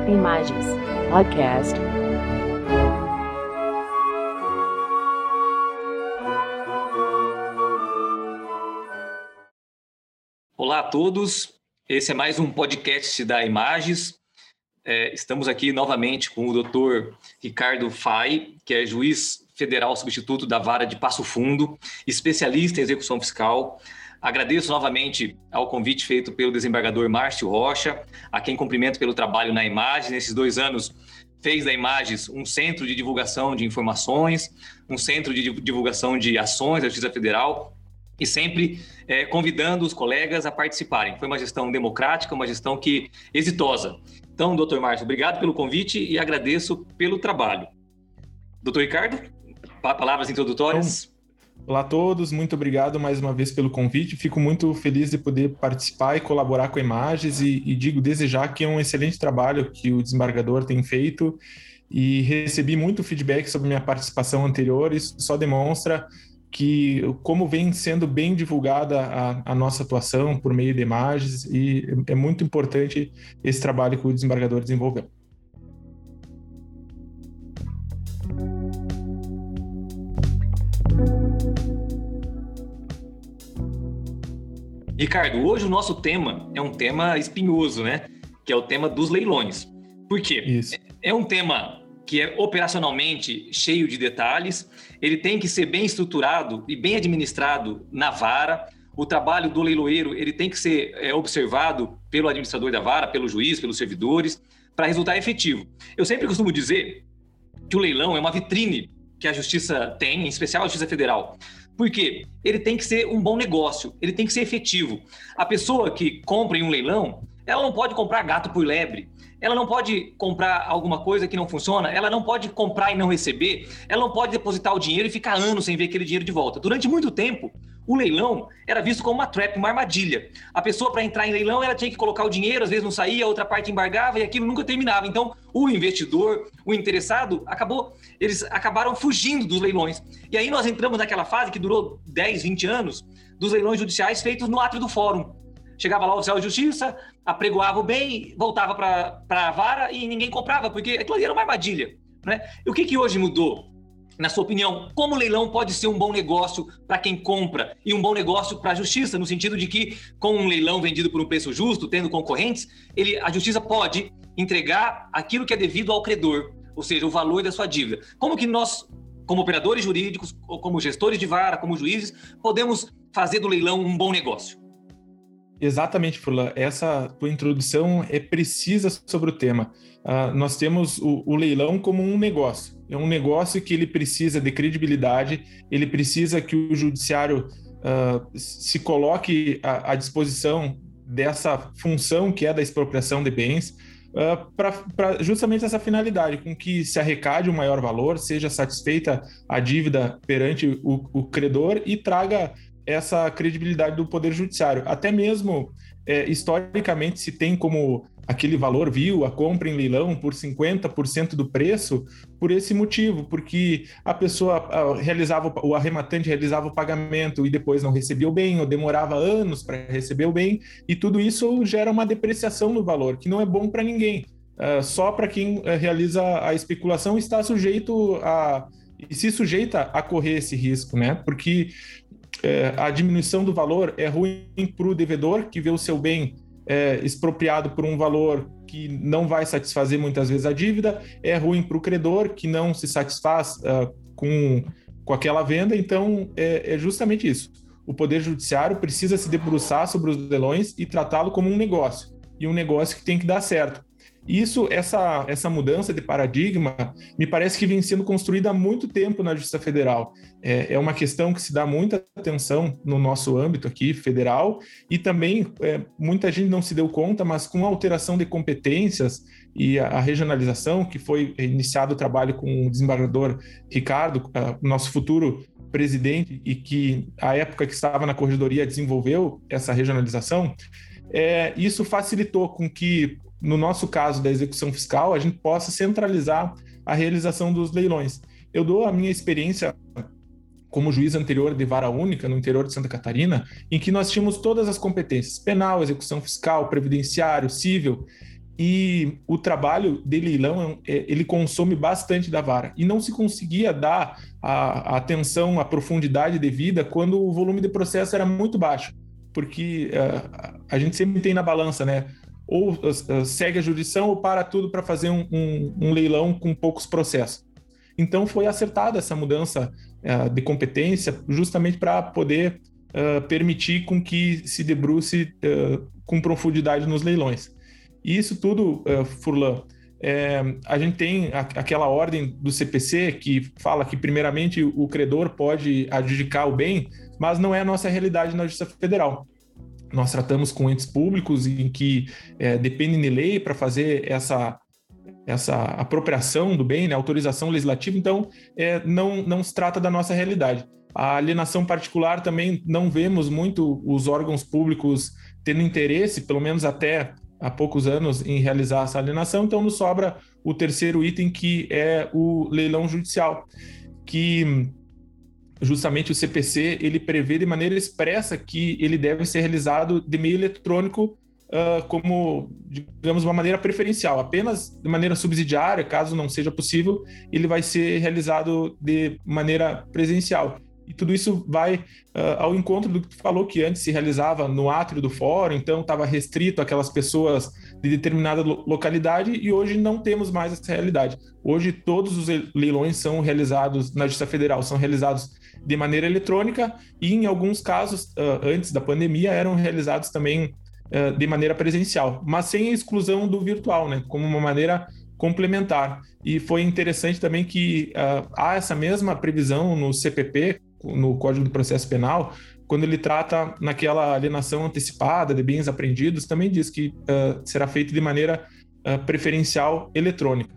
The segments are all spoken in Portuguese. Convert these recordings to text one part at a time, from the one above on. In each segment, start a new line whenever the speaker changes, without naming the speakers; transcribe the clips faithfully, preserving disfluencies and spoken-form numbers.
Imagens Podcast.
Olá a todos, esse é mais um podcast da Imagens. É, estamos aqui novamente com o doutor Ricardo Fay, que é juiz federal substituto da Vara de Passo Fundo, especialista em execução fiscal. Agradeço novamente ao convite feito pelo desembargador Márcio Rocha, a quem cumprimento pelo trabalho na Imagens. Nesses dois anos, fez da Imagens um centro de divulgação de informações, um centro de divulgação de ações da Justiça Federal, e sempre é, convidando os colegas a participarem. Foi uma gestão democrática, uma gestão que exitosa. Então, doutor Márcio, obrigado pelo convite e agradeço pelo trabalho. Doutor Ricardo, palavras introdutórias.
Então, olá a todos, muito obrigado mais uma vez pelo convite. Fico muito feliz de poder participar e colaborar com a Imagens e, e digo, desejar que é um excelente trabalho que o desembargador tem feito e recebi muito feedback sobre minha participação anterior. Isso só demonstra que como vem sendo bem divulgada a, a nossa atuação por meio de Imagens e é muito importante esse trabalho que o desembargador desenvolveu.
Ricardo, hoje o nosso tema é um tema espinhoso, né? Que é o tema dos leilões. Por quê?
Isso.
É um tema que é operacionalmente cheio de detalhes, ele tem que ser bem estruturado e bem administrado na vara. O trabalho do leiloeiro ele tem que ser é, observado pelo administrador da vara, pelo juiz, pelos servidores, para resultar efetivo. Eu sempre costumo dizer que o leilão é uma vitrine que a Justiça tem, em especial a Justiça Federal. Por quê? Ele tem que ser um bom negócio, ele tem que ser efetivo. A pessoa que compra em um leilão, ela não pode comprar gato por lebre, ela não pode comprar alguma coisa que não funciona, ela não pode comprar e não receber, ela não pode depositar o dinheiro e ficar anos sem ver aquele dinheiro de volta. Durante muito tempo, o leilão era visto como uma trap, uma armadilha. A pessoa, para entrar em leilão, ela tinha que colocar o dinheiro, às vezes não saía, a outra parte embargava e aquilo nunca terminava. Então, o investidor, o interessado, acabou, eles acabaram fugindo dos leilões. E aí nós entramos naquela fase que durou dez, vinte anos, dos leilões judiciais feitos no átrio do fórum. Chegava lá o oficial de justiça, apregoava o bem, voltava para a vara e ninguém comprava, porque aquilo ali era uma armadilha, né? E o que, que hoje mudou? Na sua opinião, como o leilão pode ser um bom negócio para quem compra e um bom negócio para a justiça, no sentido de que, com um leilão vendido por um preço justo, tendo concorrentes, ele, a justiça pode entregar aquilo que é devido ao credor, ou seja, o valor da sua dívida. Como que nós, como operadores jurídicos, ou como gestores de vara, como juízes, podemos fazer do leilão um bom negócio?
Exatamente, Furlan. Essa tua introdução é precisa sobre o tema. Uh, nós temos o, o leilão como um negócio. É um negócio que ele precisa de credibilidade, ele precisa que o judiciário uh, se coloque à, à disposição dessa função que é da expropriação de bens, uh, para justamente essa finalidade, com que se arrecade um maior valor, seja satisfeita a dívida perante o, o credor e traga essa credibilidade do Poder Judiciário. Até mesmo, é, historicamente, se tem como aquele valor vil, a compra em leilão por cinquenta por cento do preço, por esse motivo, porque a pessoa realizava, o arrematante realizava o pagamento e depois não recebia o bem, ou demorava anos para receber o bem, e tudo isso gera uma depreciação no valor, que não é bom para ninguém. Uh, só para quem uh, realiza a especulação está sujeito a... e se sujeita a correr esse risco, né? Porque É, a diminuição do valor é ruim para o devedor, que vê o seu bem é, expropriado por um valor que não vai satisfazer muitas vezes a dívida, é ruim para o credor, que não se satisfaz uh, com, com aquela venda. Então, é, é justamente isso. O Poder Judiciário precisa se debruçar sobre os leilões e tratá-lo como um negócio, e um negócio que tem que dar certo. Isso, essa, essa mudança de paradigma, me parece que vem sendo construída há muito tempo na Justiça Federal. É, é uma questão que se dá muita atenção no nosso âmbito aqui, federal, e também é, muita gente não se deu conta, mas com a alteração de competências e a, a regionalização, que foi iniciado o trabalho com o desembargador Ricardo, a, nosso futuro presidente, e que, à época que estava na corregedoria, desenvolveu essa regionalização, é, isso facilitou com que, no nosso caso da execução fiscal, a gente possa centralizar a realização dos leilões. Eu dou a minha experiência como juiz anterior de vara única no interior de Santa Catarina, em que nós tínhamos todas as competências: penal, execução fiscal, previdenciário, civil, e o trabalho de leilão, ele consome bastante da vara, e não se conseguia dar a, a atenção, a profundidade devida quando o volume de processo era muito baixo, porque uh, a gente sempre tem na balança, né? Ou uh, segue a jurisdição ou para tudo para fazer um, um, um leilão com poucos processos. Então foi acertada essa mudança uh, de competência justamente para poder uh, permitir com que se debruce uh, com profundidade nos leilões. E isso tudo, uh, Furlan, é, a gente tem a, aquela ordem do C P C que fala que, primeiramente, o credor pode adjudicar o bem, mas não é a nossa realidade na Justiça Federal. Nós tratamos com entes públicos em que é, dependem de lei para fazer essa, essa apropriação do bem, né, autorização legislativa, então é, não, não se trata da nossa realidade. A alienação particular também não vemos muito os órgãos públicos tendo interesse, pelo menos até há poucos anos, em realizar essa alienação, então nos sobra o terceiro item, que é o leilão judicial, que justamente o C P C ele prevê de maneira expressa que ele deve ser realizado de meio eletrônico uh, como, digamos, uma maneira preferencial, apenas de maneira subsidiária, caso não seja possível, ele vai ser realizado de maneira presencial. E tudo isso vai uh, ao encontro do que tu falou, que antes se realizava no átrio do fórum, então estava restrito àquelas pessoas de determinada lo- localidade, e hoje não temos mais essa realidade. Hoje todos os leilões são realizados na Justiça Federal, são realizados de maneira eletrônica, e em alguns casos, uh, antes da pandemia, eram realizados também uh, de maneira presencial, mas sem a exclusão do virtual, né, como uma maneira complementar. E foi interessante também que uh, há essa mesma previsão no C P P, no Código de Processo Penal, quando ele trata naquela alienação antecipada de bens apreendidos, também diz que uh, será feito de maneira uh, preferencial eletrônica.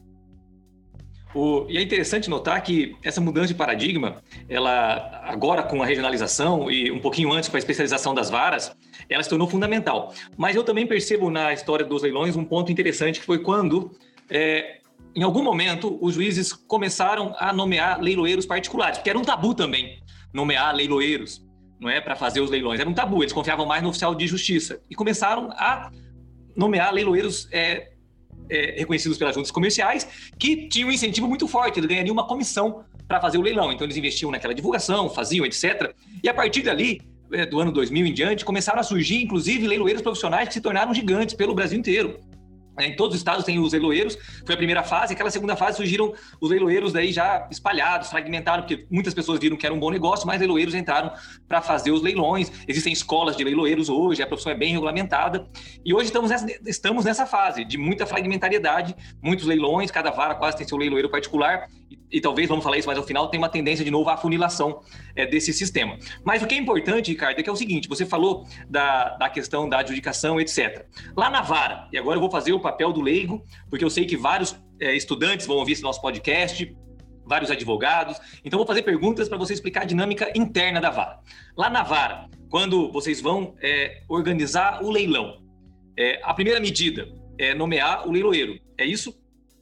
O, e é interessante notar que essa mudança de paradigma, ela agora com a regionalização e um pouquinho antes com a especialização das varas, ela se tornou fundamental. Mas eu também percebo na história dos leilões um ponto interessante, que foi quando, é, em algum momento, os juízes começaram a nomear leiloeiros particulares, porque era um tabu também nomear leiloeiros, não é, para fazer os leilões. Era um tabu, eles confiavam mais no oficial de justiça. E começaram a nomear leiloeiros é, é, reconhecidos pelas juntas comerciais, que tinham um incentivo muito forte, eles ganhariam uma comissão para fazer o leilão. Então eles investiam naquela divulgação, faziam, etcétera. E a partir dali, é, do ano dois mil em diante, começaram a surgir, inclusive, leiloeiros profissionais que se tornaram gigantes pelo Brasil inteiro. Em todos os estados tem os leiloeiros, foi a primeira fase. Aquela segunda fase surgiram os leiloeiros daí já espalhados, fragmentaram, porque muitas pessoas viram que era um bom negócio, mas leiloeiros entraram para fazer os leilões. Existem escolas de leiloeiros hoje, a profissão é bem regulamentada. E hoje estamos nessa, estamos nessa fase de muita fragmentariedade, muitos leilões, cada vara quase tem seu leiloeiro particular. E, e talvez, vamos falar isso mais ao final, tem uma tendência de novo à afunilação é, desse sistema. Mas o que é importante, Ricardo, é que é o seguinte, você falou da, da questão da adjudicação, etcétera. Lá na vara, e agora eu vou fazer o papel do leigo, porque eu sei que vários é, estudantes vão ouvir esse nosso podcast, vários advogados, então vou fazer perguntas para você explicar a dinâmica interna da vara. Lá na vara, quando vocês vão é, organizar o leilão, é, a primeira medida é nomear o leiloeiro, é isso?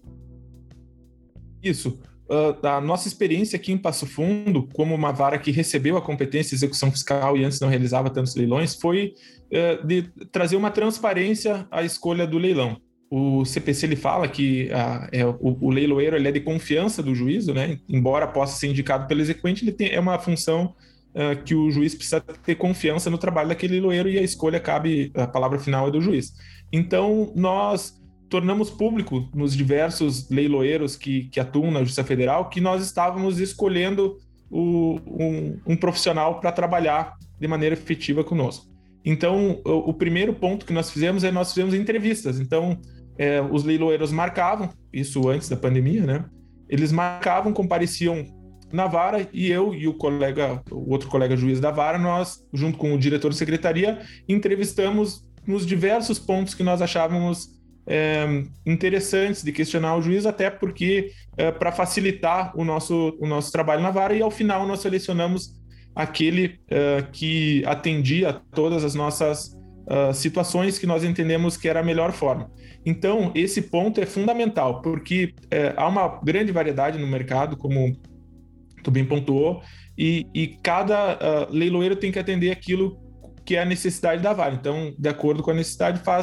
Isso. Uh, a nossa experiência aqui em Passo Fundo, como uma vara que recebeu a competência de execução fiscal e antes não realizava tantos leilões, foi uh, de trazer uma transparência à escolha do leilão. O C P C ele fala que uh, é, o, o leiloeiro ele é de confiança do juízo, né? Embora possa ser indicado pelo exequente, ele tem, é uma função uh, que o juiz precisa ter confiança no trabalho daquele leiloeiro, e a escolha cabe, a palavra final é do juiz. Então, nós tornamos público nos diversos leiloeiros que, que atuam na Justiça Federal que nós estávamos escolhendo o, um, um profissional para trabalhar de maneira efetiva conosco. Então, o, o primeiro ponto que nós fizemos é nós fizemos entrevistas. Então, é, os leiloeiros marcavam, isso antes da pandemia, né? Eles marcavam, compareciam na vara, e eu e o colega, o outro colega juiz da vara, nós, junto com o diretor de secretaria, entrevistamos nos diversos pontos que nós achávamos É, interessantes de questionar o juiz, até porque é, para facilitar o nosso, o nosso trabalho na vara, e ao final nós selecionamos aquele é, que atendia a todas as nossas uh, situações que nós entendemos que era a melhor forma. Então, esse ponto é fundamental, porque é, há uma grande variedade no mercado, como tu bem pontuou, e, e cada uh, leiloeiro tem que atender aquilo que é a necessidade da vara. Então, de acordo com a necessidade, faz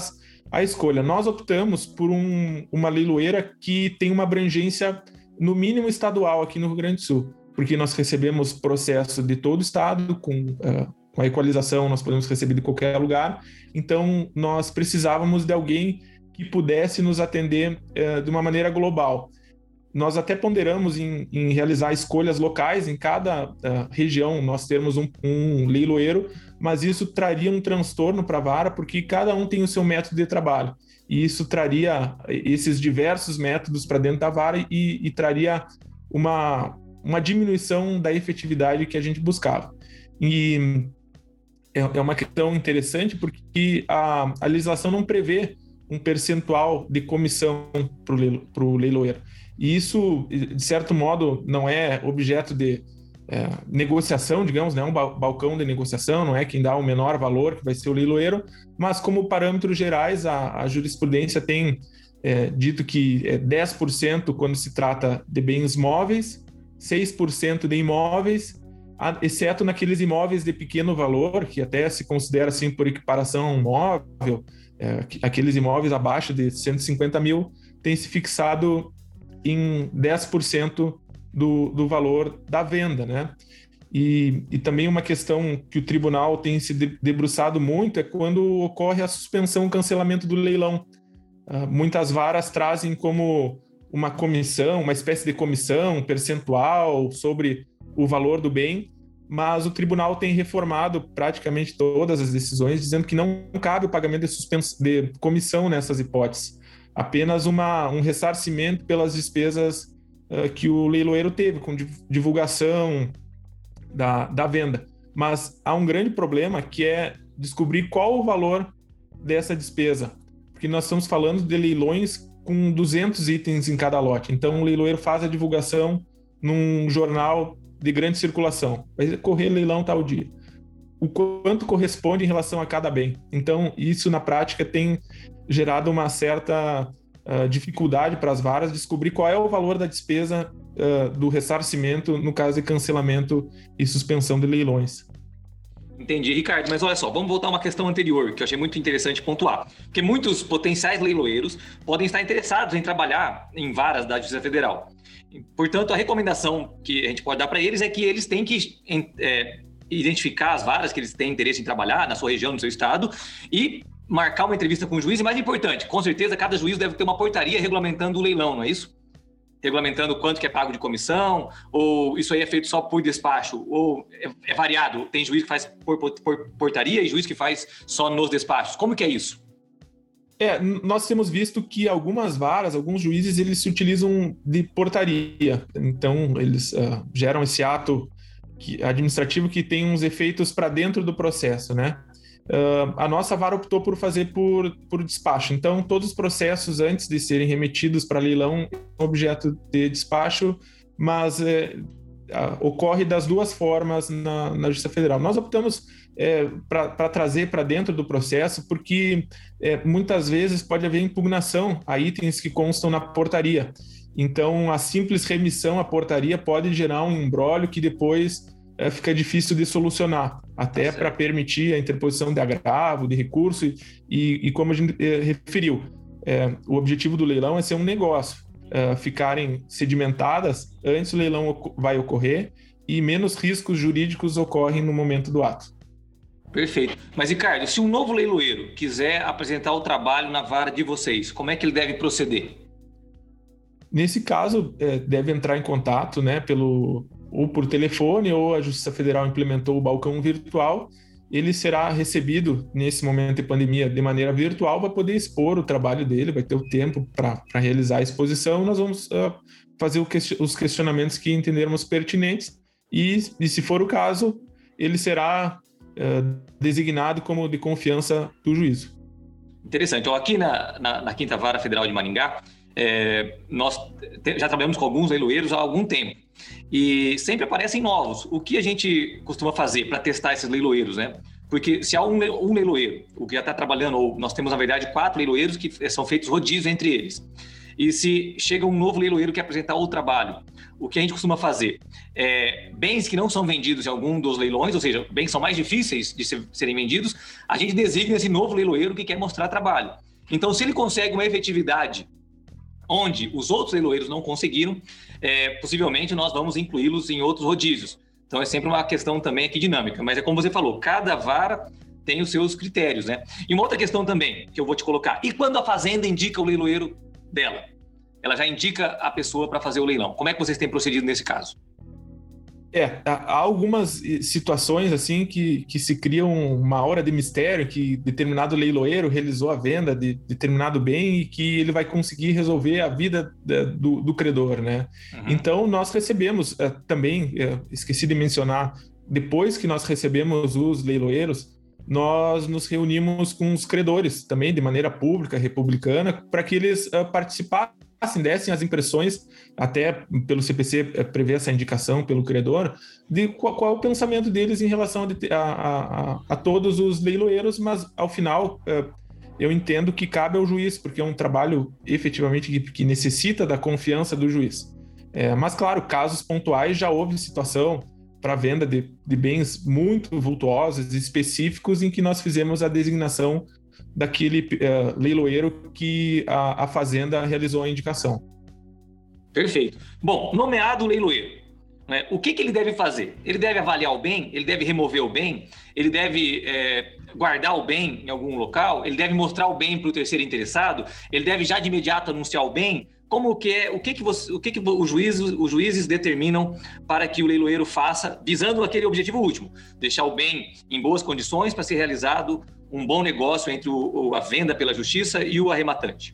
a escolha. Nós optamos por um, uma leiloeira que tem uma abrangência, no mínimo, estadual aqui no Rio Grande do Sul, porque nós recebemos processo de todo o estado, com, uh, com a equalização nós podemos receber de qualquer lugar, então nós precisávamos de alguém que pudesse nos atender uh, de uma maneira global. Nós até ponderamos em, em realizar escolhas locais, em cada uh, região nós termos um, um leiloeiro, mas isso traria um transtorno para a vara, porque cada um tem o seu método de trabalho. E isso traria esses diversos métodos para dentro da vara e, e traria uma, uma diminuição da efetividade que a gente buscava. E é, é uma questão interessante porque a, a legislação não prevê um percentual de comissão para o leiloeiro. E isso, de certo modo, não é objeto de é, negociação, digamos, não é um balcão de negociação, não é quem dá o menor valor que vai ser o leiloeiro, mas como parâmetros gerais, a, a jurisprudência tem é, dito que é dez por cento quando se trata de bens móveis, seis por cento de imóveis, exceto naqueles imóveis de pequeno valor, que até se considera assim por equiparação móvel, é, aqueles imóveis abaixo de cento e cinquenta mil, tem se fixado em dez por cento do, do valor da venda, né? E, e também uma questão que o tribunal tem se debruçado muito é quando ocorre a suspensão e cancelamento do leilão. Uh, muitas varas trazem como uma comissão, uma espécie de comissão percentual sobre o valor do bem, mas o tribunal tem reformado praticamente todas as decisões, dizendo que não cabe o pagamento de, suspens- de comissão nessas hipóteses, apenas uma, um ressarcimento pelas despesas uh, que o leiloeiro teve, com divulgação da, da venda. Mas há um grande problema, que é descobrir qual o valor dessa despesa, porque nós estamos falando de leilões com duzentos itens em cada lote. Então, o leiloeiro faz a divulgação num jornal de grande circulação. Vai correr leilão tal dia. O quanto corresponde em relação a cada bem. Então, isso na prática tem gerado uma certa uh, dificuldade para as varas descobrir qual é o valor da despesa uh, do ressarcimento no caso de cancelamento e suspensão de leilões.
Entendi, Ricardo, mas olha só, vamos voltar a uma questão anterior, que eu achei muito interessante pontuar. Porque muitos potenciais leiloeiros podem estar interessados em trabalhar em varas da Justiça Federal. Portanto, a recomendação que a gente pode dar para eles é que eles têm que é, identificar as varas que eles têm interesse em trabalhar na sua região, no seu estado, e marcar uma entrevista com o juiz. E mais importante, com certeza, cada juiz deve ter uma portaria regulamentando o leilão, não é isso? Regulamentando quanto que é pago de comissão, ou isso aí é feito só por despacho, ou é, é variado, tem juiz que faz por, por, por portaria e juiz que faz só nos despachos. Como que é isso?
É, nós temos visto que algumas varas, alguns juízes, eles se utilizam de portaria. Então, eles uh, geram esse ato que, administrativo que tem uns efeitos para dentro do processo, né? Uh, a nossa vara optou por fazer por, por despacho. Então, todos os processos, antes de serem remetidos para leilão, são objeto de despacho, mas é, uh, ocorre das duas formas na, na Justiça Federal. Nós optamos é, para trazer para dentro do processo, porque é, muitas vezes pode haver impugnação a itens que constam na portaria. Então, a simples remissão à portaria pode gerar um imbróglio que depois é, fica difícil de solucionar, até para permitir a interposição de agravo, de recurso, e, e, e como a gente é, referiu, é, o objetivo do leilão é ser um negócio, é, ficarem sedimentadas antes do leilão vai ocorrer e menos riscos jurídicos ocorrem no momento do ato.
Perfeito. Mas, Ricardo, se um novo leiloeiro quiser apresentar o trabalho na vara de vocês, como é que ele deve proceder?
Nesse caso, é, deve entrar em contato, né, pelo, ou por telefone, ou a Justiça Federal implementou o balcão virtual. Ele será recebido, nesse momento de pandemia, de maneira virtual, para poder expor o trabalho dele, vai ter o tempo para realizar a exposição. Nós vamos uh, fazer o que, os questionamentos que entendermos pertinentes e, e, se for o caso, ele será uh, designado como de confiança do juízo.
Interessante. Então, aqui na, na, na Quinta Vara Federal de Maringá, É, nós te, já trabalhamos com alguns leiloeiros há algum tempo e sempre aparecem novos. O que a gente costuma fazer para testar esses leiloeiros, né? Porque se há um, um leiloeiro, o que já está trabalhando, ou nós temos, na verdade, quatro leiloeiros que são feitos rodízios entre eles. E se chega um novo leiloeiro que quer apresentar o trabalho, o que a gente costuma fazer? É, bens que não são vendidos em algum dos leilões, ou seja, bens que são mais difíceis de ser, serem vendidos, a gente designa esse novo leiloeiro que quer mostrar trabalho. Então, se ele consegue uma efetividade onde os outros leiloeiros não conseguiram, é, possivelmente nós vamos incluí-los em outros rodízios. Então, é sempre uma questão também aqui dinâmica. Mas é como você falou, cada vara tem os seus critérios, né? E uma outra questão também que eu vou te colocar. E quando a fazenda indica o leiloeiro dela? Ela já indica a pessoa para fazer o leilão. Como é que vocês têm procedido nesse caso?
É, há algumas situações assim que, que se criam uma aura de mistério, que determinado leiloeiro realizou a venda de determinado bem e que ele vai conseguir resolver a vida do, do credor, né? Uhum. Então, nós recebemos uh, também, uh, esqueci de mencionar, depois que nós recebemos os leiloeiros, nós nos reunimos com os credores também, de maneira pública, republicana, para que eles uh, participassem, dessem as impressões, até pelo C P C prevê essa indicação pelo credor, de qual, qual é o pensamento deles em relação a, a, a, a todos os leiloeiros, mas ao final uh, eu entendo que cabe ao juiz, porque é um trabalho efetivamente que, que necessita da confiança do juiz. É, mas claro, casos pontuais já houve situação para venda de, de bens muito vultuosos e específicos em que nós fizemos a designação daquele uh, leiloeiro que a, a fazenda realizou a indicação.
Perfeito. Bom, nomeado o leiloeiro, né, o que, que ele deve fazer? Ele deve avaliar o bem? Ele deve remover o bem? Ele deve é, guardar o bem em algum local? Ele deve mostrar o bem para o terceiro interessado? Ele deve já de imediato anunciar o bem? Como que é, o que que, você, o que, que os, juízes, os juízes determinam para que o leiloeiro faça, visando aquele objetivo último, deixar o bem em boas condições para ser realizado um bom negócio entre o, a venda pela justiça e o arrematante?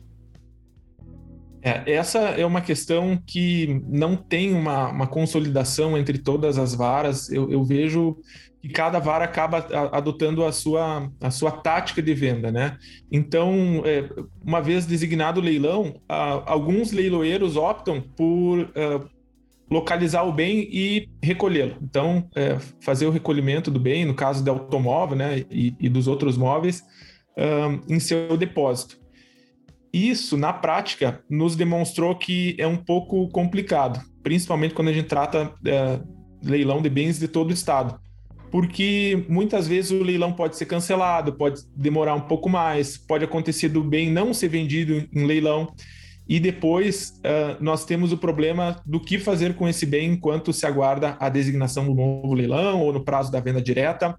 É, essa é uma questão que não tem uma, uma consolidação entre todas as varas. Eu, eu vejo que cada vara acaba adotando a sua, a sua tática de venda, né? Então, é, uma vez designado o leilão, a, alguns leiloeiros optam por uh, localizar o bem e recolhê-lo. Então, é, fazer o recolhimento do bem, no caso do automóvel, né, e, e dos outros móveis, um, em seu depósito. Isso, na prática, nos demonstrou que é um pouco complicado, principalmente quando a gente trata é, leilão de bens de todo o estado, porque muitas vezes o leilão pode ser cancelado, pode demorar um pouco mais, pode acontecer do bem não ser vendido em leilão, e depois uh, nós temos o problema do que fazer com esse bem enquanto se aguarda a designação do novo leilão ou no prazo da venda direta.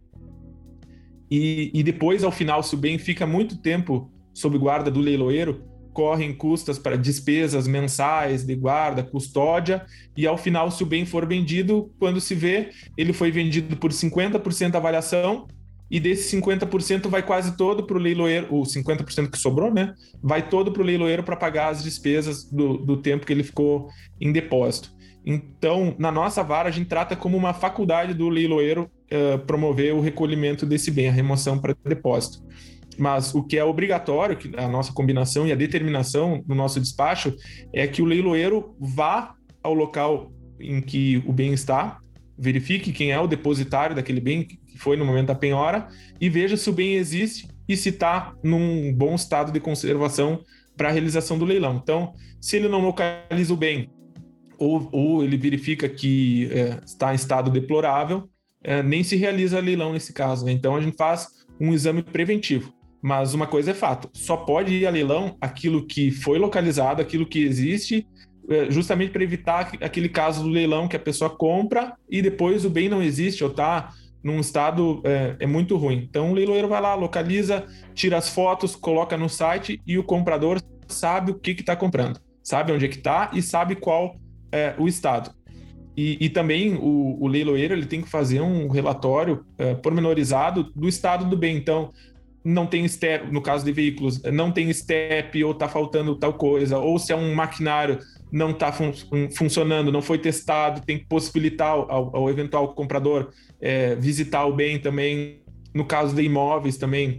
E, e depois, ao final, se o bem fica muito tempo sob guarda do leiloeiro, correm custas para despesas mensais de guarda, custódia, e ao final, se o bem for vendido, quando se vê, ele foi vendido por cinquenta por cento da avaliação, e desse cinquenta por cento vai quase todo para o leiloeiro, o cinquenta por cento que sobrou, né? Vai todo para o leiloeiro para pagar as despesas do, do tempo que ele ficou em depósito. Então, na nossa vara, a gente trata como uma faculdade do leiloeiro uh, promover o recolhimento desse bem, a remoção para depósito. Mas o que é obrigatório, que a nossa combinação e a determinação no nosso despacho, é que o leiloeiro vá ao local em que o bem está, verifique quem é o depositário daquele bem que foi no momento da penhora e veja se o bem existe e se está num bom estado de conservação para a realização do leilão. Então, se ele não localiza o bem ou, ou ele verifica que é, está em estado deplorável, é, nem se realiza leilão nesse caso, né? Então, a gente faz um exame preventivo. Mas uma coisa é fato, só pode ir a leilão aquilo que foi localizado, aquilo que existe, justamente para evitar aquele caso do leilão que a pessoa compra e depois o bem não existe ou está num estado é, é muito ruim. Então o leiloeiro vai lá, localiza, tira as fotos, coloca no site e o comprador sabe o que está comprando, sabe onde é que está e sabe qual é o estado. E, e também o, o leiloeiro ele tem que fazer um relatório é, pormenorizado do estado do bem. Então, não tem step, no caso de veículos, não tem step ou está faltando tal coisa, ou se é um maquinário não está fun- funcionando, não foi testado, tem que possibilitar ao, ao eventual comprador é, visitar o bem também. No caso de imóveis também,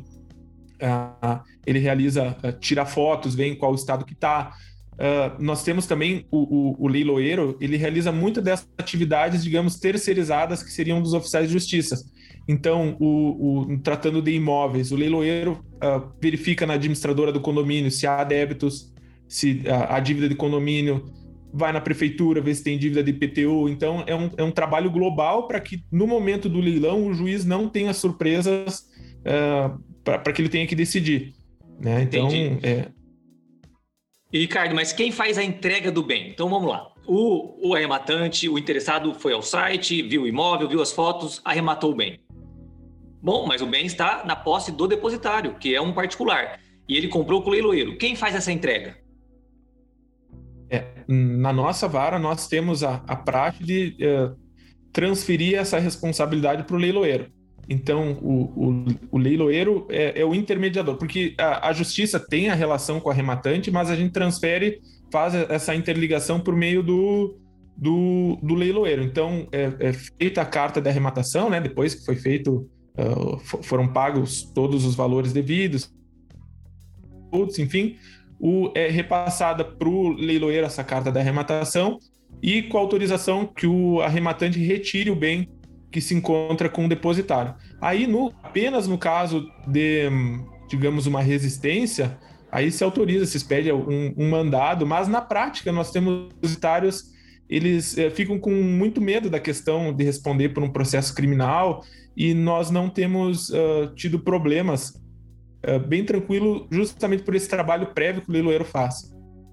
uh, ele realiza, uh, tira fotos, vê em qual estado que está. Uh, nós temos também o, o, o leiloeiro, ele realiza muitas dessas atividades, digamos, terceirizadas, que seriam dos oficiais de justiça. Então, o, o, tratando de imóveis, o leiloeiro uh, verifica na administradora do condomínio se há débitos, se uh, há dívida de condomínio, vai na prefeitura ver se tem dívida de I P T U. Então, é um, é um trabalho global para que, no momento do leilão, o juiz não tenha surpresas uh, para que ele tenha que decidir. né? Então,
Entendi.
é...
E, Ricardo, mas quem faz a entrega do bem? Então, vamos lá. O, o arrematante, o interessado foi ao site, viu o imóvel, viu as fotos, arrematou o bem. Bom, mas o bem está na posse do depositário, que é um particular. E ele comprou com o leiloeiro. Quem faz essa entrega?
É, na nossa vara, nós temos a, a prática de é, transferir essa responsabilidade para o leiloeiro. Então, o, o, o leiloeiro é, é o intermediador, porque a, a justiça tem a relação com o arrematante, mas a gente transfere, faz essa interligação por meio do, do, do leiloeiro. Então, é, é feita a carta de arrematação, né? Depois que foi feito, uh, foram pagos todos os valores devidos, enfim, o, é repassada para o leiloeiro essa carta de arrematação e com autorização que o arrematante retire o bem que se encontra com o depositário. Aí, no, apenas no caso de, digamos, uma resistência, aí se autoriza, se expede um, um mandado, mas na prática nós temos depositários, eles é, ficam com muito medo da questão de responder por um processo criminal e nós não temos uh, tido problemas, uh, bem tranquilo, justamente por esse trabalho prévio que o leiloeiro faz.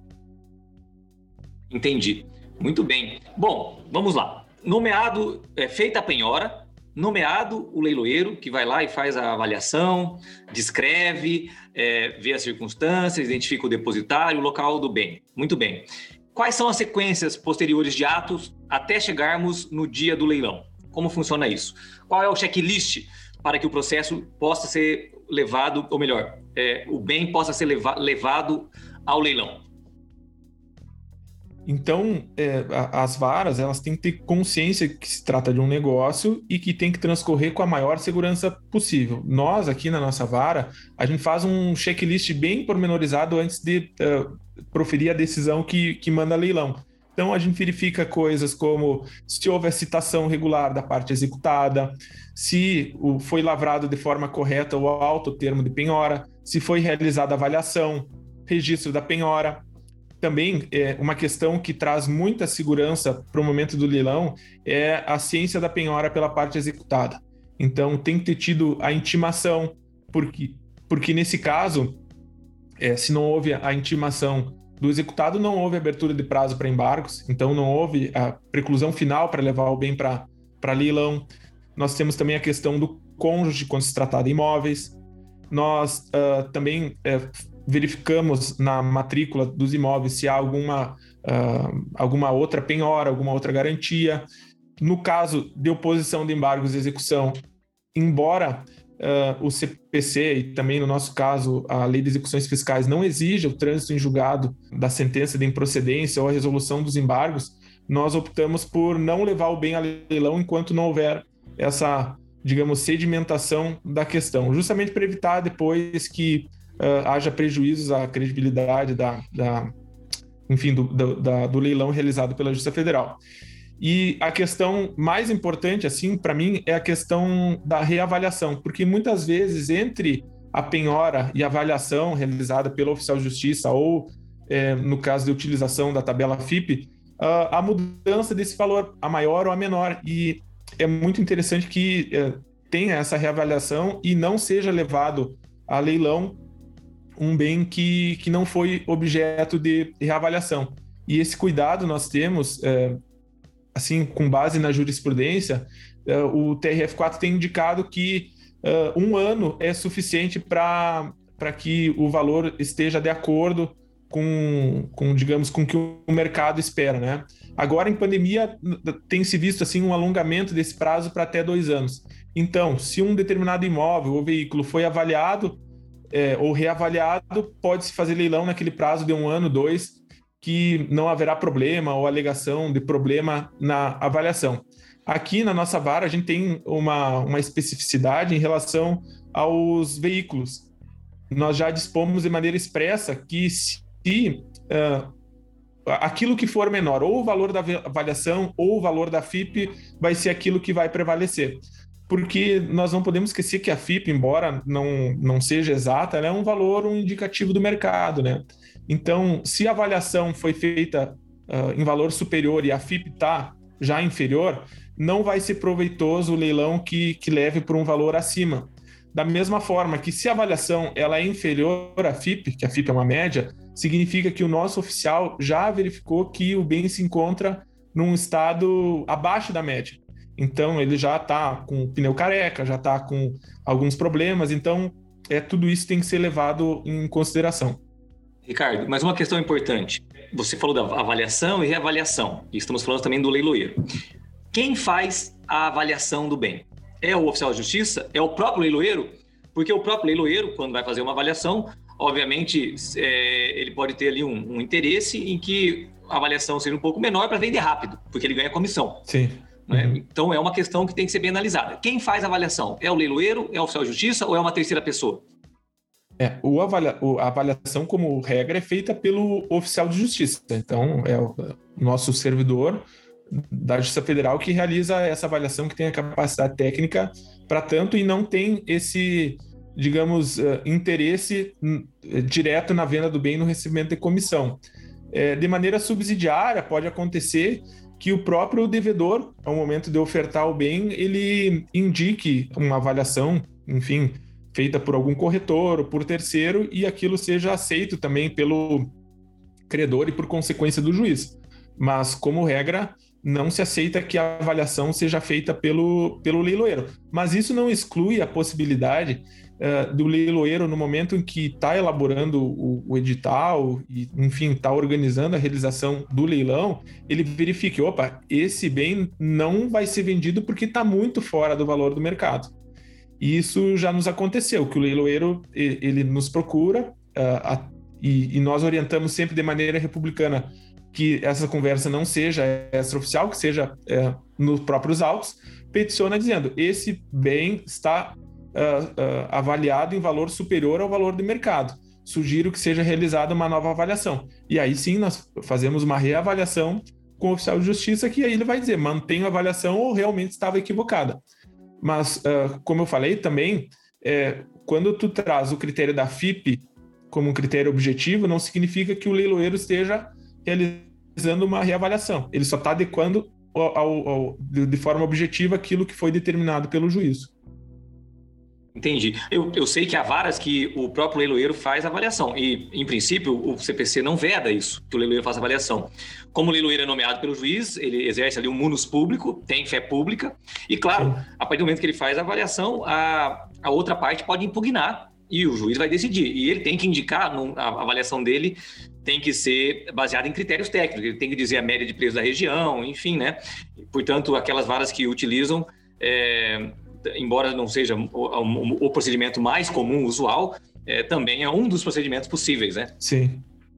Entendi. Muito bem. Bom, vamos lá. Nomeado, é, feita a penhora, nomeado o leiloeiro, que vai lá e faz a avaliação, descreve, é, vê as circunstâncias, identifica o depositário, o local do bem. Muito bem. Quais são as sequências posteriores de atos até chegarmos no dia do leilão? Como funciona isso? Qual é o checklist para que o processo possa ser levado, ou melhor, é, o bem possa ser leva- levado ao leilão?
Então, é, as varas, elas têm que ter consciência que se trata de um negócio e que tem que transcorrer com a maior segurança possível. Nós, aqui na nossa vara, a gente faz um checklist bem pormenorizado antes de uh, proferir a decisão que, que manda leilão. Então, a gente verifica coisas como se houve a citação regular da parte executada, se o, foi lavrado de forma correta o alto termo de penhora, se foi realizada a avaliação, registro da penhora. Também é uma questão que traz muita segurança para o momento do leilão é a ciência da penhora pela parte executada. Então, tem que ter tido a intimação, porque, porque nesse caso, é, se não houve a intimação do executado, não houve abertura de prazo para embargos, então não houve a preclusão final para levar o bem para leilão. Nós temos também a questão do cônjuge quando se tratar de imóveis. Nós uh, também... É, verificamos na matrícula dos imóveis se há alguma, uh, alguma outra penhora, alguma outra garantia. No caso de oposição de embargos de execução, embora uh, o C P C e também no nosso caso a Lei de Execuções Fiscais não exija o trânsito em julgado da sentença de improcedência ou a resolução dos embargos, nós optamos por não levar o bem a leilão enquanto não houver essa, digamos, sedimentação da questão, justamente para evitar depois que Uh, haja prejuízos à credibilidade da, da, enfim, do, do, da, do leilão realizado pela Justiça Federal. E a questão mais importante, assim, para mim, é a questão da reavaliação, porque muitas vezes entre a penhora e a avaliação realizada pelo oficial de justiça ou, é, no caso de utilização da tabela F I P, uh, a mudança desse valor, a maior ou a menor. E é muito interessante que uh, tenha essa reavaliação e não seja levado a leilão um bem que, que não foi objeto de reavaliação. E esse cuidado nós temos, é, assim, com base na jurisprudência, é, o T R F quatro tem indicado que é, um ano é suficiente para que o valor esteja de acordo com, com, digamos, com o que o mercado espera, né? Agora, em pandemia, tem se visto assim, um alongamento desse prazo para até dois anos. Então, se um determinado imóvel ou veículo foi avaliado, É, ou reavaliado, pode-se fazer leilão naquele prazo de um ano, dois, que não haverá problema ou alegação de problema na avaliação. Aqui na nossa vara, a gente tem uma, uma especificidade em relação aos veículos. Nós já dispomos de maneira expressa que se uh, aquilo que for menor, ou o valor da avaliação ou o valor da F I P, vai ser aquilo que vai prevalecer. Porque nós não podemos esquecer que a F I P, embora não, não seja exata, ela é um valor, um indicativo do mercado, né? Então, se a avaliação foi feita uh, em valor superior e a F I P está já inferior, não vai ser proveitoso o leilão que, que leve por um valor acima. Da mesma forma que se a avaliação ela é inferior à F I P, que a F I P é uma média, significa que o nosso oficial já verificou que o bem se encontra num estado abaixo da média. Então, ele já está com o pneu careca, já está com alguns problemas. Então, é, tudo isso tem que ser levado em consideração.
Ricardo, mas uma questão importante. Você falou da avaliação e reavaliação. E estamos falando também do leiloeiro. Quem faz a avaliação do bem? É o oficial de justiça? É o próprio leiloeiro? Porque o próprio leiloeiro, quando vai fazer uma avaliação, obviamente, é, ele pode ter ali um, um interesse em que a avaliação seja um pouco menor para vender rápido, porque ele ganha comissão.
Sim.
Né?
Uhum.
Então, é uma questão que tem que ser bem analisada. Quem faz a avaliação? É o leiloeiro? É o oficial de justiça? Ou é uma terceira pessoa?
É, o avalia, o, a avaliação, como regra, é feita pelo oficial de justiça. Então, é o nosso servidor da Justiça Federal que realiza essa avaliação, que tem a capacidade técnica para tanto e não tem esse, digamos, uh, interesse uh, direto na venda do bem no recebimento de comissão. É, de maneira subsidiária, pode acontecer que o próprio devedor, ao momento de ofertar o bem, ele indique uma avaliação, enfim, feita por algum corretor ou por terceiro, e aquilo seja aceito também pelo credor e por consequência do juiz. Mas, como regra, não se aceita que a avaliação seja feita pelo, pelo leiloeiro. Mas isso não exclui a possibilidade uh, do leiloeiro, no momento em que está elaborando o, o edital, e, enfim, está organizando a realização do leilão, ele verifique, opa, esse bem não vai ser vendido porque está muito fora do valor do mercado. E isso já nos aconteceu, que o leiloeiro, ele nos procura uh, a, e, e nós orientamos sempre de maneira republicana que essa conversa não seja extraoficial, que seja é, nos próprios autos, peticiona dizendo, esse bem está uh, uh, avaliado em valor superior ao valor do mercado. Sugiro que seja realizada uma nova avaliação. E aí sim, nós fazemos uma reavaliação com o oficial de justiça, que aí ele vai dizer, mantenho a avaliação ou realmente estava equivocada. Mas, uh, como eu falei também, é, quando tu traz o critério da F I P como um critério objetivo, não significa que o leiloeiro esteja realizando uma reavaliação. Ele só está adequando ao, ao, ao, de forma objetiva aquilo que foi determinado pelo juízo.
Entendi. Eu, eu sei que há varas que o próprio leiloeiro faz a avaliação e, em princípio, o C P C não veda isso, que o leiloeiro faça a avaliação. Como o leiloeiro é nomeado pelo juiz, ele exerce ali um munus público, tem fé pública e, claro, Sim. a partir do momento que ele faz a avaliação, a, a outra parte pode impugnar e o juiz vai decidir. E ele tem que indicar, a avaliação dele tem que ser baseada em critérios técnicos, ele tem que dizer a média de preço da região, enfim, né? Portanto, aquelas varas que utilizam, é, embora não seja o, o, o procedimento mais comum, usual, é, também é um dos procedimentos possíveis, né?
Sim.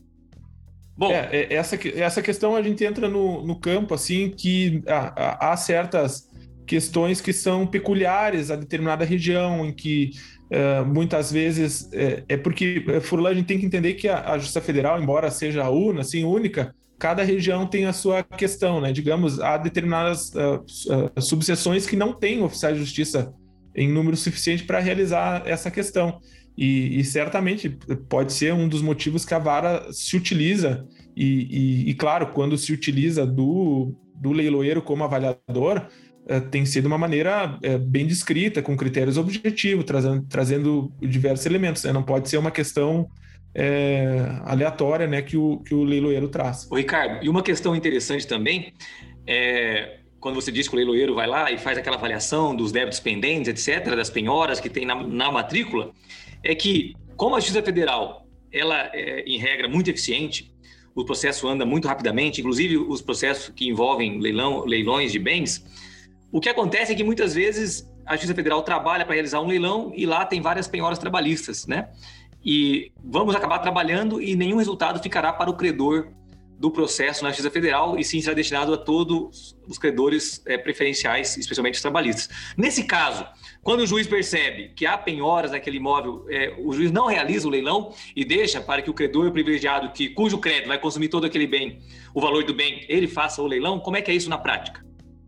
Bom, é, essa, essa questão a gente entra no, no campo, assim, que há, há certas questões que são peculiares a determinada região, em que Uh, muitas vezes é, é porque, Furlan, a gente tem que entender que a, a Justiça Federal, embora seja una, assim, única, cada região tem a sua questão, né? Digamos, há determinadas uh, uh, subseções que não têm oficiais de justiça em número suficiente para realizar essa questão. E, e certamente pode ser um dos motivos que a vara se utiliza, e, e, e claro, quando se utiliza do, do leiloeiro como avaliador, tem sido uma maneira é, bem descrita, com critérios objetivos, trazendo, trazendo diversos elementos, né? Não pode ser uma questão é, aleatória, né, que, o, que o leiloeiro traz.
Ô, Ricardo, e uma questão interessante também, é, quando você diz que o leiloeiro vai lá e faz aquela avaliação dos débitos pendentes, etcétera, das penhoras que tem na, na matrícula, é que, como a Justiça Federal, ela é, em regra, muito eficiente, o processo anda muito rapidamente, inclusive os processos que envolvem leilão, leilões de bens. O que acontece é que muitas vezes a Justiça Federal trabalha para realizar um leilão e lá tem várias penhoras trabalhistas, né? E vamos acabar trabalhando e nenhum resultado ficará para o credor do processo na Justiça Federal e sim será destinado a todos os credores é, preferenciais, especialmente os trabalhistas. Nesse caso, quando o juiz percebe que há penhoras naquele imóvel, é, o juiz não realiza o leilão e deixa para que o credor privilegiado, que, cujo crédito vai consumir todo aquele bem, o valor do bem, ele faça o leilão, como é que é isso na prática?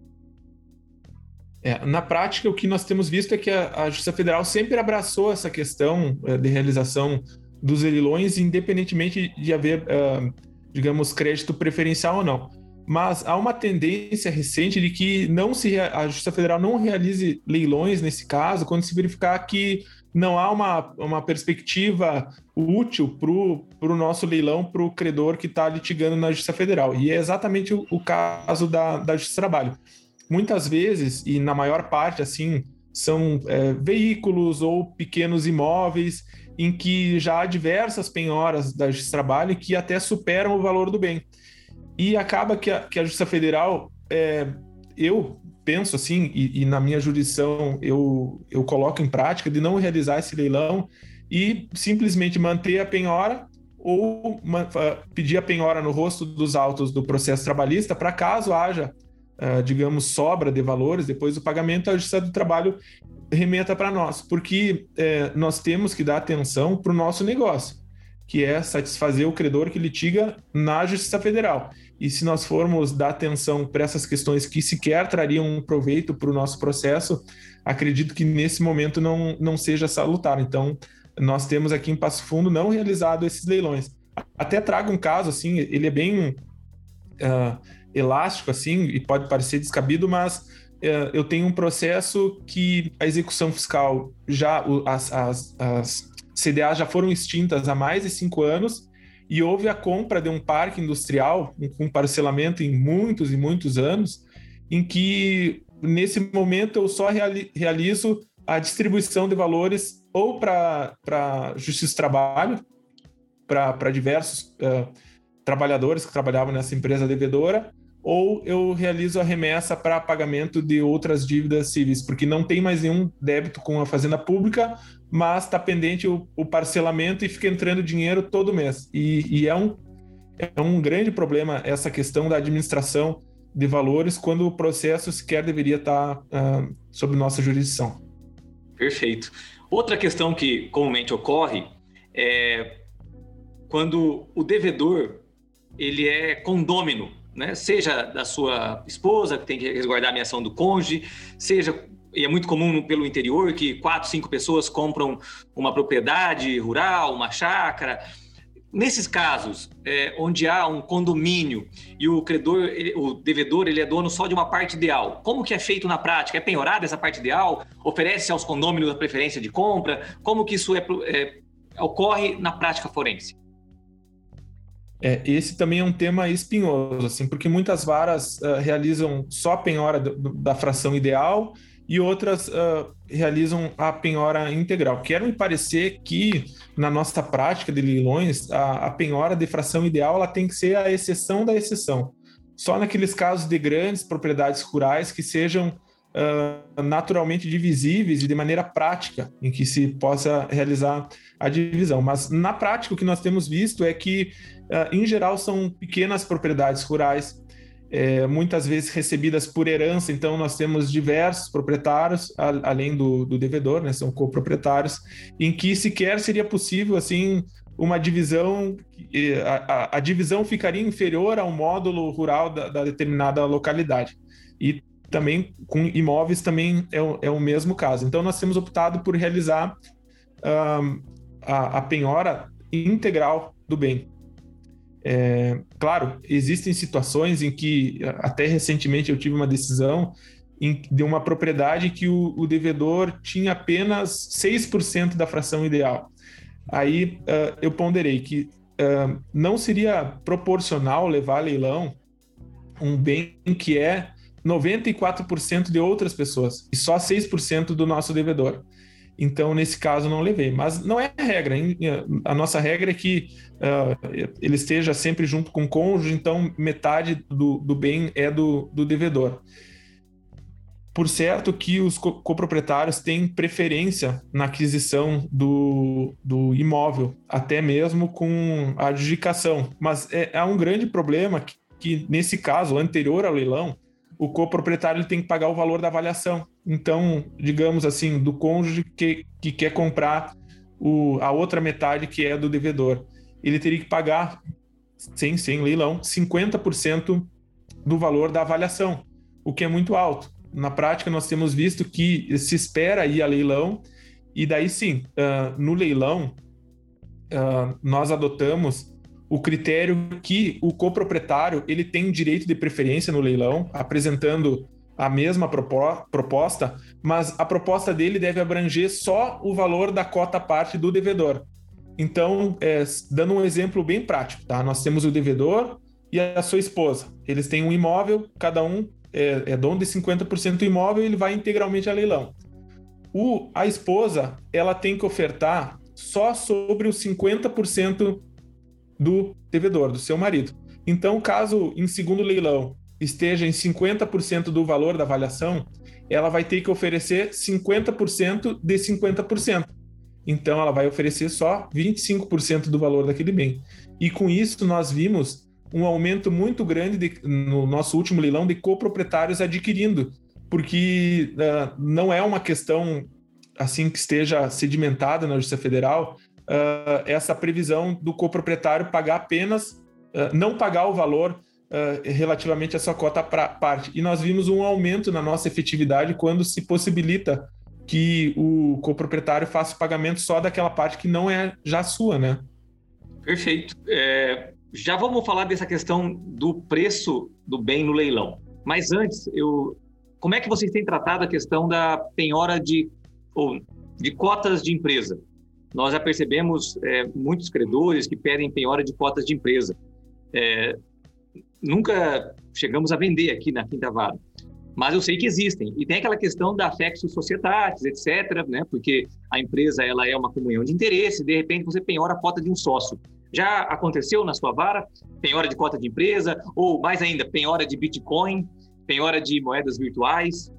É, na prática, o que nós temos visto é que a, a Justiça Federal sempre abraçou essa questão é, de realização dos leilões, independentemente de haver, uh, digamos, crédito preferencial ou não. mas há uma tendência recente de que não se, a Justiça Federal não realize leilões nesse caso, quando se verificar que não há uma, uma perspectiva útil para o nosso leilão, para o credor que está litigando na Justiça Federal. E é exatamente o, o caso da, da Justiça do Trabalho. Muitas vezes, e na maior parte, assim, são é, veículos ou pequenos imóveis em que já há diversas penhoras da Justiça do Trabalho que até superam o valor do bem. E acaba que a, que a Justiça Federal, é, eu penso assim, e, e na minha jurisdição eu, eu coloco em prática de não realizar esse leilão e simplesmente manter a penhora ou ma- pedir a penhora no rosto dos autos do processo trabalhista para caso haja, uh, digamos, sobra de valores, depois do pagamento, a Justiça do Trabalho remeta para nós, porque é, nós temos que dar atenção para o nosso negócio, que é satisfazer o credor que litiga na Justiça Federal. E se nós formos dar atenção para essas questões que sequer trariam um proveito para o nosso processo, acredito que nesse momento não, não seja salutar. Então, nós temos aqui em Passo Fundo não realizado esses leilões. Até trago um caso, assim, ele é bem uh, elástico, assim, e pode parecer descabido, mas uh, eu tenho um processo que a execução fiscal já, as, as, as C D As já foram extintas há mais de cinco anos, e houve a compra de um parque industrial com parcelamento em muitos e muitos anos, em que, nesse momento, eu só reali- realizo a distribuição de valores ou para a Justiça do Trabalho, para diversos uh, trabalhadores que trabalhavam nessa empresa devedora, ou eu realizo a remessa para pagamento de outras dívidas civis, porque não tem mais nenhum débito com a Fazenda Pública, mas está pendente o, o parcelamento e fica entrando dinheiro todo mês. E, e é, um, é um grande problema essa questão da administração de valores, quando o processo sequer deveria estar uh, sob nossa jurisdição.
Perfeito. Outra questão que comumente ocorre é quando o devedor ele é condômino, né? Seja da sua esposa, que tem que resguardar a ameação do cônjuge, seja, e é muito comum pelo interior, que quatro, cinco pessoas compram uma propriedade rural, uma chácara. Nesses casos, é, onde há um condomínio e o credor, ele, o devedor, ele é dono só de uma parte ideal, como que é feito na prática? É penhorada essa parte ideal? Oferece aos condôminos a preferência de compra? Como que isso é, é, ocorre na prática forense?
É, esse também é um tema espinhoso, assim, porque muitas varas uh, realizam só a penhora do, do, da fração ideal e outras uh, realizam a penhora integral. Quero me parecer que, na nossa prática de leilões, a, a penhora de fração ideal ela tem que ser a exceção da exceção. Só naqueles casos de grandes propriedades rurais que sejam uh, naturalmente divisíveis e de maneira prática, em que se possa realizar a divisão. Mas, na prática, o que nós temos visto é que, uh, em geral, são pequenas propriedades rurais, É, muitas vezes recebidas por herança, então nós temos diversos proprietários, a, além do, do devedor, né, são coproprietários, em que sequer seria possível assim uma divisão, a, a, a divisão ficaria inferior ao módulo rural da, da determinada localidade. E também com imóveis também é o, é o mesmo caso. Então nós temos optado por realizar um, a, a penhora integral do bem. É, claro, existem situações em que, até recentemente, eu tive uma decisão em, de uma propriedade que o, o devedor tinha apenas seis por cento da fração ideal. Aí uh, eu ponderei que uh, não seria proporcional levar a leilão um bem que é noventa e quatro por cento de outras pessoas e só seis por cento do nosso devedor. Então, nesse caso, não levei. Mas não é a regra, hein? A nossa regra é que uh, ele esteja sempre junto com o cônjuge, então metade do, do bem é do, do devedor. Por certo que os co- coproprietários têm preferência na aquisição do, do imóvel, até mesmo com a adjudicação. Mas é, é um grande problema que, que, nesse caso, anterior ao leilão, o coproprietário ele tem que pagar o valor da avaliação. Então, digamos assim, do cônjuge que, que quer comprar o, a outra metade que é do devedor, ele teria que pagar, sem, sem leilão, cinquenta por cento do valor da avaliação, o que é muito alto. Na prática, nós temos visto que se espera ir a leilão, e daí sim, uh, no leilão, uh, nós adotamos o critério que o coproprietário ele tem direito de preferência no leilão, apresentando a mesma proposta, mas a proposta dele deve abranger só o valor da cota parte do devedor. Então, é, dando um exemplo bem prático, tá? Nós temos o devedor e a sua esposa. Eles têm um imóvel, cada um é, é dono de cinquenta por cento do imóvel e ele vai integralmente a leilão. O, a esposa, ela tem que ofertar só sobre os cinquenta por cento do devedor, do seu marido. Então, caso em segundo leilão esteja em cinquenta por cento do valor da avaliação, ela vai ter que oferecer cinquenta por cento de cinquenta por cento. Então, ela vai oferecer só vinte e cinco por cento do valor daquele bem. E com isso, nós vimos um aumento muito grande de, no nosso último leilão de coproprietários adquirindo, porque uh, não é uma questão assim que esteja sedimentada na Justiça Federal, uh, essa previsão do coproprietário pagar apenas, uh, não pagar o valor Uh, relativamente à sua cota pra, parte. E nós vimos um aumento na nossa efetividade quando se possibilita que o coproprietário faça o pagamento só daquela parte que não é já sua, né?
Perfeito. É, já vamos falar dessa questão do preço do bem no leilão. Mas antes, eu, como é que vocês têm tratado a questão da penhora de, ou, de cotas de empresa? Nós já percebemos é, muitos credores que pedem penhora de cotas de empresa. É, Nunca chegamos a vender aqui na Quinta Vara, mas eu sei que existem. E tem aquela questão da Affectio Societatis, etcétera, né? Porque a empresa ela é uma comunhão de interesse, de repente você penhora a cota de um sócio. Já aconteceu na sua vara penhora de cota de empresa, ou mais ainda, penhora de Bitcoin, penhora de moedas virtuais?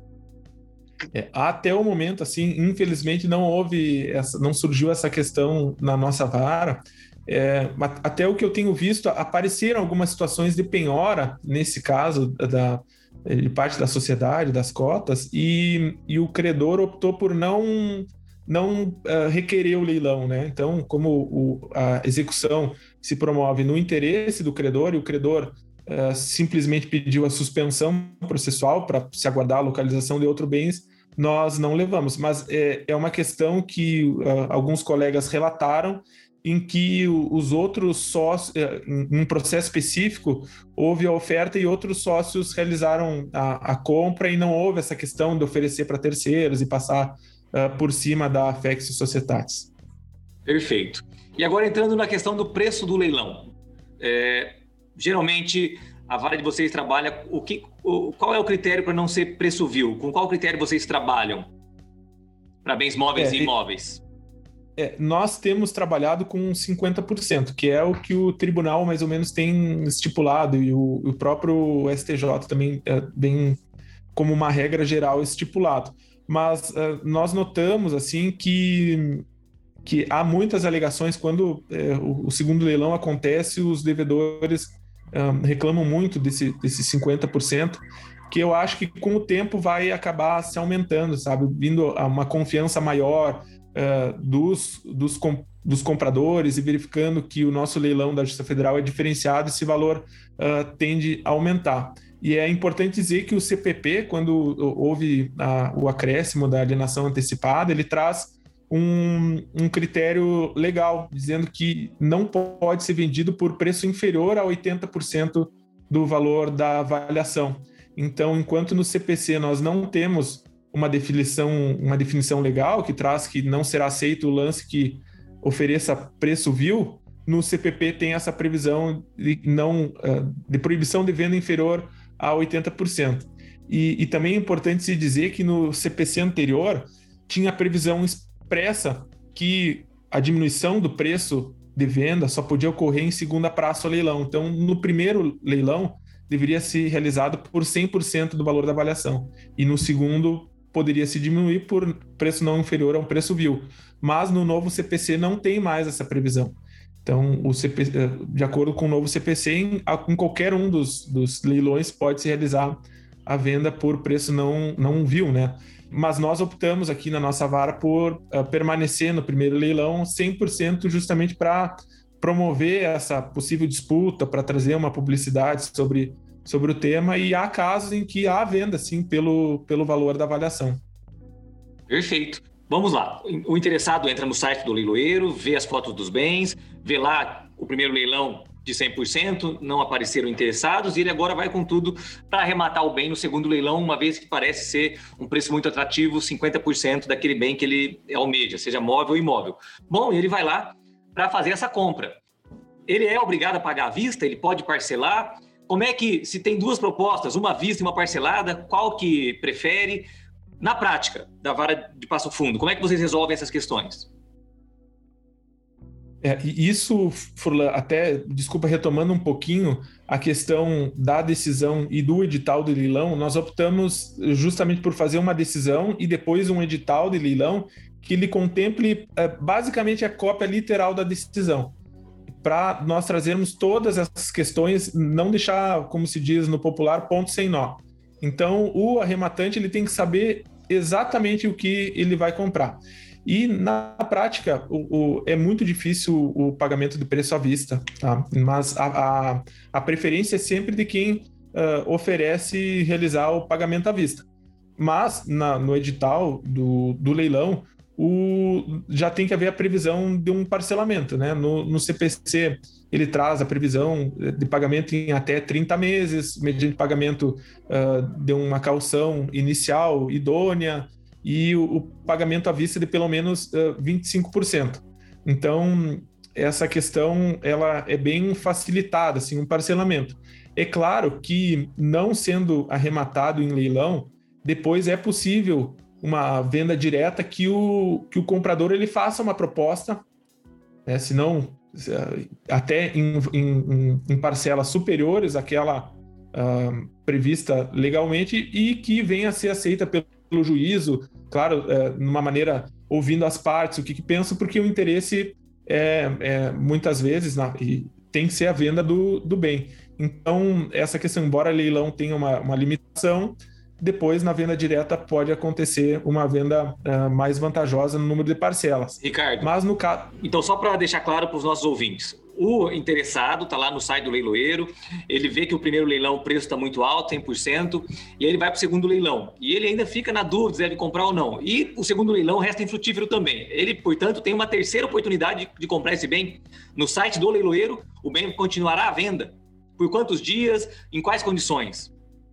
É, até o momento, assim, infelizmente não houve, essa, não surgiu essa questão na nossa vara. É, até o que eu tenho visto, apareceram algumas situações de penhora, nesse caso, da, de parte da sociedade, das cotas, e, e o credor optou por não, não uh, requerer o leilão, né? Então, como o, a execução se promove no interesse do credor, e o credor uh, simplesmente pediu a suspensão processual para se aguardar a localização de outros bens, nós não levamos. Mas é, é uma questão que uh, alguns colegas relataram, em que os outros sócios, em um processo específico, houve a oferta e outros sócios realizaram a, a compra e não houve essa questão de oferecer para terceiros e passar uh, por cima da Affectio Societatis.
Perfeito. E agora entrando na questão do preço do leilão. É, geralmente, a vara de vocês trabalha... O que, o, qual é o critério para não ser preço vil? Com qual critério vocês trabalham para bens móveis é, e imóveis?
É, nós temos trabalhado com cinquenta por cento, que é o que o tribunal mais ou menos tem estipulado, e o, o próprio S T J também é bem como uma regra geral estipulado. Mas uh, nós notamos assim que, que há muitas alegações quando é, o, o segundo leilão acontece, os devedores um, reclamam muito desse, desse cinquenta por cento, que eu acho que com o tempo vai acabar se aumentando, sabe? Vindo a uma confiança maior uh, dos, dos, com, dos compradores e verificando que o nosso leilão da Justiça Federal é diferenciado, esse valor uh, tende a aumentar. E é importante dizer que o C P P, quando houve a, o acréscimo da alienação antecipada, ele traz um, um critério legal, dizendo que não pode ser vendido por preço inferior a oitenta por cento do valor da avaliação. Então, enquanto no C P C nós não temos uma definição, uma definição legal que traz que não será aceito o lance que ofereça preço vil, no C P P tem essa previsão de, não, de proibição de venda inferior a oitenta por cento. E, e também é importante se dizer que no C P C anterior tinha a previsão expressa que a diminuição do preço de venda só podia ocorrer em segunda praça ou leilão. Então, no primeiro leilão, deveria ser realizado por cem por cento do valor da avaliação. E no segundo, poderia se diminuir por preço não inferior a um preço vil. Mas no novo C P C não tem mais essa previsão. Então, o C P C, de acordo com o novo C P C, em, em qualquer um dos, dos leilões pode-se realizar a venda por preço não, não vil, né? Mas nós optamos aqui na nossa vara por uh, permanecer no primeiro leilão cem por cento justamente para promover essa possível disputa, para trazer uma publicidade sobre, sobre o tema, e há casos em que há venda, sim, pelo, pelo valor da avaliação.
Perfeito. Vamos lá. O interessado entra no site do leiloeiro, vê as fotos dos bens, vê lá o primeiro leilão de cem por cento, não apareceram interessados e ele agora vai com tudo para arrematar o bem no segundo leilão, uma vez que parece ser um preço muito atrativo, cinquenta por cento daquele bem que ele almeja, seja móvel ou imóvel. Bom, ele vai lá para fazer essa compra. Ele é obrigado a pagar à vista? Ele pode parcelar? Como é que, se tem duas propostas, uma à vista e uma parcelada, qual que prefere? Na prática, da vara de Passo Fundo, como é que vocês resolvem essas questões?
É, e isso, Furlan, até, desculpa, retomando um pouquinho a questão da decisão e do edital de leilão, nós optamos justamente por fazer uma decisão e depois um edital de leilão que ele contemple é, basicamente a cópia literal da decisão, para nós trazermos todas essas questões, não deixar, como se diz no popular, ponto sem nó. Então, o arrematante ele tem que saber exatamente o que ele vai comprar. E, na prática, o, o, é muito difícil o pagamento de preço à vista, tá? Mas a, a, a preferência é sempre de quem uh, oferece realizar o pagamento à vista. Mas, na, no edital do, do leilão, o, já tem que haver a previsão de um parcelamento, né? No, no C P C, ele traz a previsão de pagamento em até trinta meses, mediante pagamento uh, de uma caução inicial idônea, e o, o pagamento à vista de pelo menos uh, vinte e cinco por cento. Então, essa questão ela é bem facilitada, assim, um parcelamento. É claro que, não sendo arrematado em leilão, depois é possível uma venda direta que o, que o comprador ele faça uma proposta, né, se não, até em, em, em parcelas superiores àquela uh, prevista legalmente e que venha a ser aceita pelo pelo juízo, claro, é, numa maneira ouvindo as partes, o que, que pensam, porque o interesse é, é muitas vezes na, e tem que ser a venda do, do bem. Então, essa questão, embora leilão tenha uma, uma limitação, depois na venda direta pode acontecer uma venda uh, mais vantajosa no número de parcelas.
Ricardo,
mas no caso...
Então, só para deixar claro para os nossos ouvintes, o interessado está lá no site do leiloeiro, ele vê que o primeiro leilão o preço está muito alto, cem por cento, e aí ele vai para o segundo leilão. E ele ainda fica na dúvida se deve comprar ou não. E o segundo leilão resta infrutífero também. Ele, portanto, tem uma terceira oportunidade de, de comprar esse bem. No site do leiloeiro, o bem continuará à venda. Por quantos dias? Em quais condições?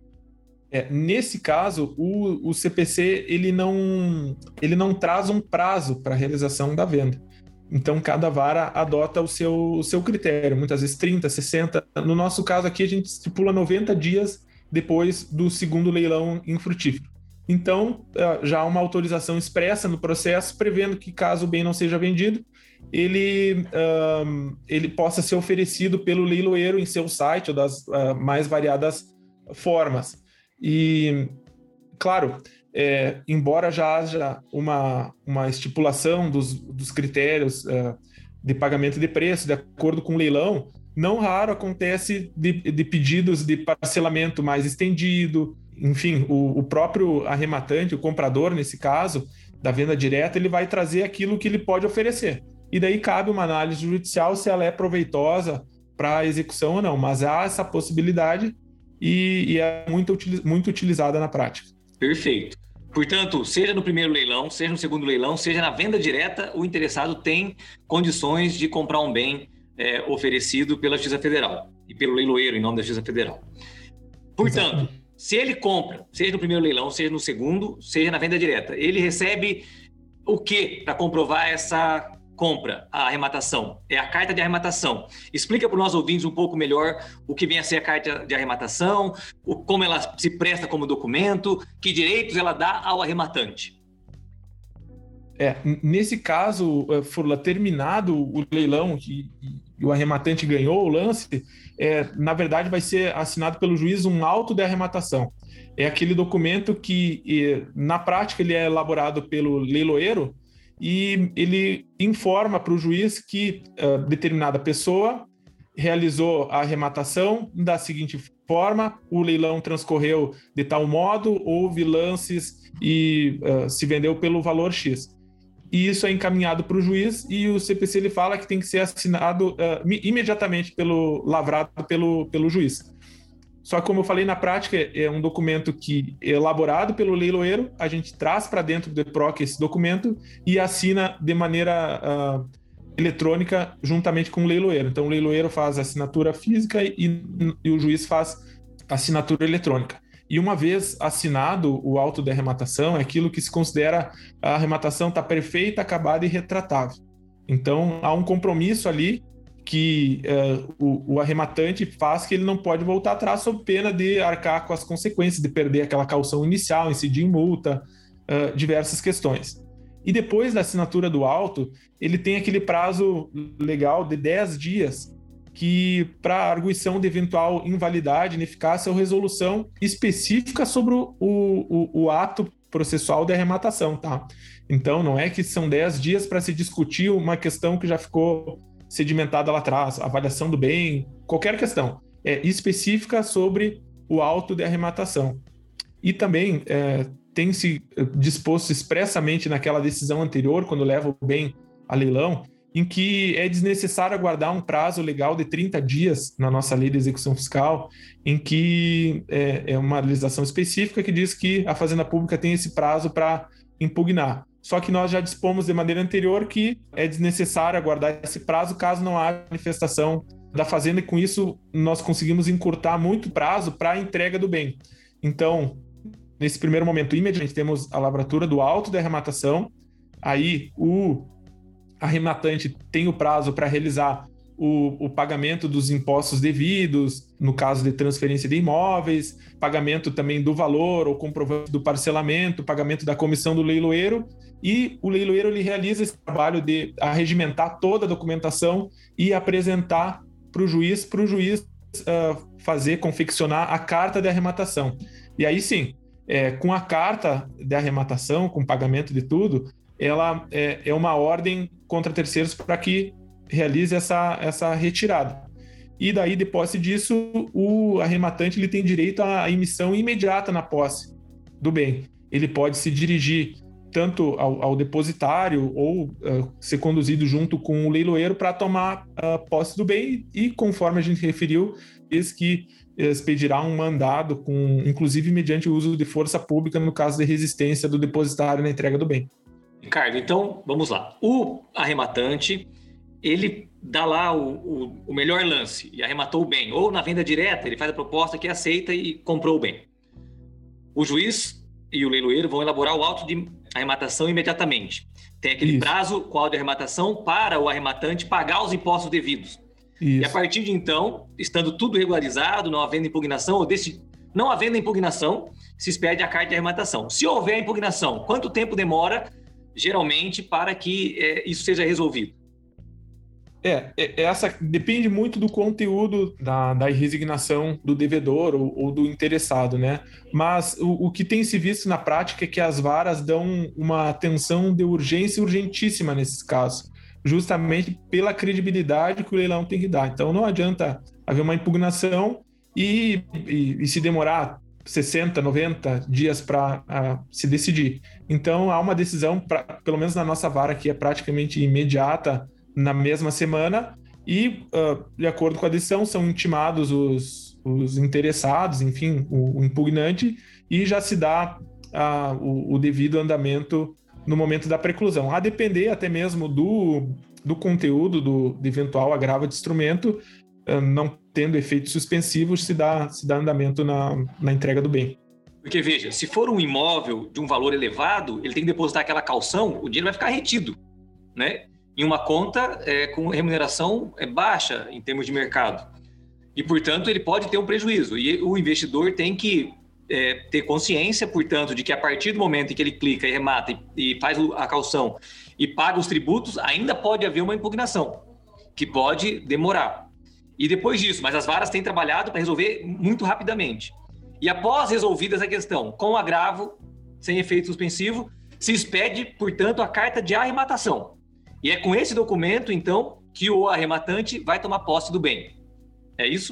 É, nesse caso, o, o C P C ele não, ele não traz um prazo para a realização da venda. Então, cada vara adota o seu, o seu critério, muitas vezes trinta, sessenta. No nosso caso aqui, a gente estipula noventa dias depois do segundo leilão infrutífero. Então, já há uma autorização expressa no processo, prevendo que, caso o bem não seja vendido, ele, um, ele possa ser oferecido pelo leiloeiro em seu site, ou das uh, mais variadas formas. E, claro... É, embora já haja uma, uma estipulação dos, dos critérios uh, de pagamento de preço de acordo com o leilão, não raro acontece de, de pedidos de parcelamento mais estendido. Enfim, o, o próprio arrematante, o comprador, nesse caso, da venda direta, ele vai trazer aquilo que ele pode oferecer. E daí cabe uma análise judicial se ela é proveitosa para a execução ou não. Mas há essa possibilidade e, e é muito, muito utilizada na prática.
Perfeito. Portanto, seja no primeiro leilão, seja no segundo leilão, seja na venda direta, o interessado tem condições de comprar um bem é, oferecido pela Justiça Federal e pelo leiloeiro em nome da Justiça Federal. Portanto, exatamente. Se ele compra, seja no primeiro leilão, seja no segundo, seja na venda direta, ele recebe o que para comprovar essa compra, a arrematação? É a carta de arrematação. Explica para os nossos ouvintes um pouco melhor o que vem a ser a carta de arrematação, o, como ela se presta como documento, que direitos ela dá ao arrematante.
É, nesse caso, Furlan, terminado o leilão e, e o arrematante ganhou o lance, é, na verdade vai ser assinado pelo juiz um auto de arrematação. É aquele documento que, e, na prática, ele é elaborado pelo leiloeiro, e ele informa para o juiz que uh, determinada pessoa realizou a arrematação da seguinte forma: o leilão transcorreu de tal modo, houve lances e uh, se vendeu pelo valor X. E isso é encaminhado para o juiz e o C P C ele fala que tem que ser assinado uh, imediatamente, pelo, lavrado pelo, pelo juiz. Só que, como eu falei, na prática é um documento que é elaborado pelo leiloeiro, a gente traz para dentro do E P R O C esse documento e assina de maneira uh, eletrônica juntamente com o leiloeiro. Então, o leiloeiro faz a assinatura física e, e o juiz faz a assinatura eletrônica. E uma vez assinado o auto de arrematação, é aquilo que se considera a arrematação está perfeita, acabada e retratável. Então, há um compromisso ali que uh, o, o arrematante faz que ele não pode voltar atrás sob pena de arcar com as consequências, de perder aquela caução inicial, incidir em multa, uh, diversas questões. E depois da assinatura do auto, ele tem aquele prazo legal de dez dias que para arguição de eventual invalidade, ineficácia ou resolução específica sobre o, o, o ato processual de arrematação, tá? Então, não é que são dez dias para se discutir uma questão que já ficou sedimentada lá atrás, avaliação do bem, qualquer questão. É específica sobre o auto de arrematação. E também é, tem se disposto expressamente naquela decisão anterior, quando leva o bem a leilão, em que é desnecessário aguardar um prazo legal de trinta dias na nossa lei de execução fiscal, em que é, é uma legislação específica que diz que a Fazenda Pública tem esse prazo para impugnar. Só que nós já dispomos de maneira anterior que é desnecessário aguardar esse prazo caso não haja manifestação da Fazenda, e com isso nós conseguimos encurtar muito o prazo para a entrega do bem. Então, nesse primeiro momento, imediatamente temos a lavratura do auto de arrematação, aí o arrematante tem o prazo para realizar o, o pagamento dos impostos devidos, no caso de transferência de imóveis, pagamento também do valor ou comprovante do parcelamento, pagamento da comissão do leiloeiro, e o leiloeiro ele realiza esse trabalho de arregimentar toda a documentação e apresentar para o juiz, para o juiz uh, fazer, confeccionar a carta de arrematação. E aí sim, é, com a carta de arrematação, com pagamento de tudo, ela é, é uma ordem contra terceiros para que realize essa, essa retirada. E daí, de posse disso, o arrematante ele tem direito à emissão imediata na posse do bem. Ele pode se dirigir tanto ao, ao depositário ou uh, ser conduzido junto com o leiloeiro para tomar uh, posse do bem e, conforme a gente referiu, diz que expedirá um mandado, com, inclusive mediante o uso de força pública no caso de resistência do depositário na entrega do bem.
Ricardo, então, vamos lá. O arrematante, ele dá lá o, o, o melhor lance e arrematou o bem. Ou na venda direta, ele faz a proposta que aceita e comprou o bem. O juiz e o leiloeiro vão elaborar o auto de arrematação imediatamente. Tem aquele Isso. prazo, qual de arrematação, para o arrematante pagar os impostos devidos. Isso. E a partir de então, estando tudo regularizado, não havendo impugnação, ou desse, não havendo impugnação, se expede a carta de arrematação. Se houver impugnação, quanto tempo demora, geralmente, para que é, isso seja resolvido?
É, essa depende muito do conteúdo da, da resignação do devedor ou, ou do interessado, né? Mas o, o que tem se visto na prática é que as varas dão uma atenção de urgência urgentíssima nesses casos, justamente pela credibilidade que o leilão tem que dar. Então, não adianta haver uma impugnação e, e, e se demorar sessenta, noventa dias para uh, se decidir. Então, há uma decisão, pra, pelo menos na nossa vara, que é praticamente imediata, na mesma semana, e, uh, de acordo com a decisão, são intimados os, os interessados, enfim, o, o impugnante, e já se dá uh, o, o devido andamento no momento da preclusão. A depender até mesmo do, do conteúdo do, do eventual agravo de instrumento, uh, não tendo efeitos suspensivos, se dá, se dá andamento na, na entrega do bem.
Porque, veja, se for um imóvel de um valor elevado, ele tem que depositar aquela caução, o dinheiro vai ficar retido, né? Em uma conta é, com remuneração é, baixa em termos de mercado. E, portanto, ele pode ter um prejuízo. E o investidor tem que é, ter consciência, portanto, de que a partir do momento em que ele clica e remata e, e faz a caução e paga os tributos, ainda pode haver uma impugnação, que pode demorar. E depois disso, mas as varas têm trabalhado para resolver muito rapidamente. E após resolvida essa questão, com agravo, sem efeito suspensivo, se expede, portanto, a carta de arrematação. E é com esse documento, então, que o arrematante vai tomar posse do bem. É isso?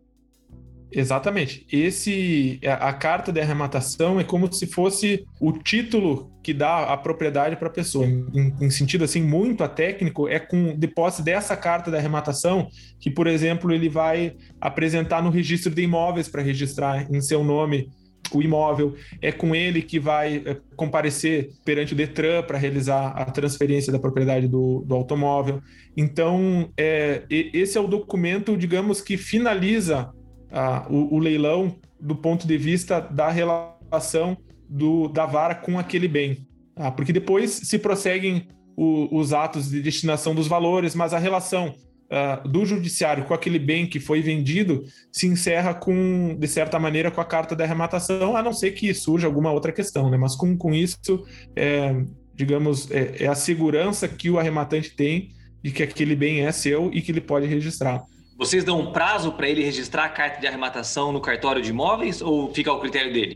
Exatamente. Esse, a, a carta de arrematação é como se fosse o título que dá a propriedade para a pessoa. Em, em sentido assim muito técnico, é com de posse dessa carta de arrematação que, por exemplo, ele vai apresentar no registro de imóveis para registrar em seu nome o imóvel, é com ele que vai comparecer perante o Detran para realizar a transferência da propriedade do, do automóvel. Então, é, esse é o documento, digamos, que finaliza ah, o, o leilão do ponto de vista da relação do, da vara com aquele bem. Ah, porque depois se prosseguem o, os atos de destinação dos valores, mas a relação Uh, do judiciário com aquele bem que foi vendido se encerra com, de certa maneira, com a carta da arrematação, a não ser que surja alguma outra questão, né? Mas com, com isso, é, digamos, é, é a segurança que o arrematante tem de que aquele bem é seu e que ele pode registrar.
Vocês dão um prazo para ele registrar a carta de arrematação no cartório de imóveis ou fica ao critério dele?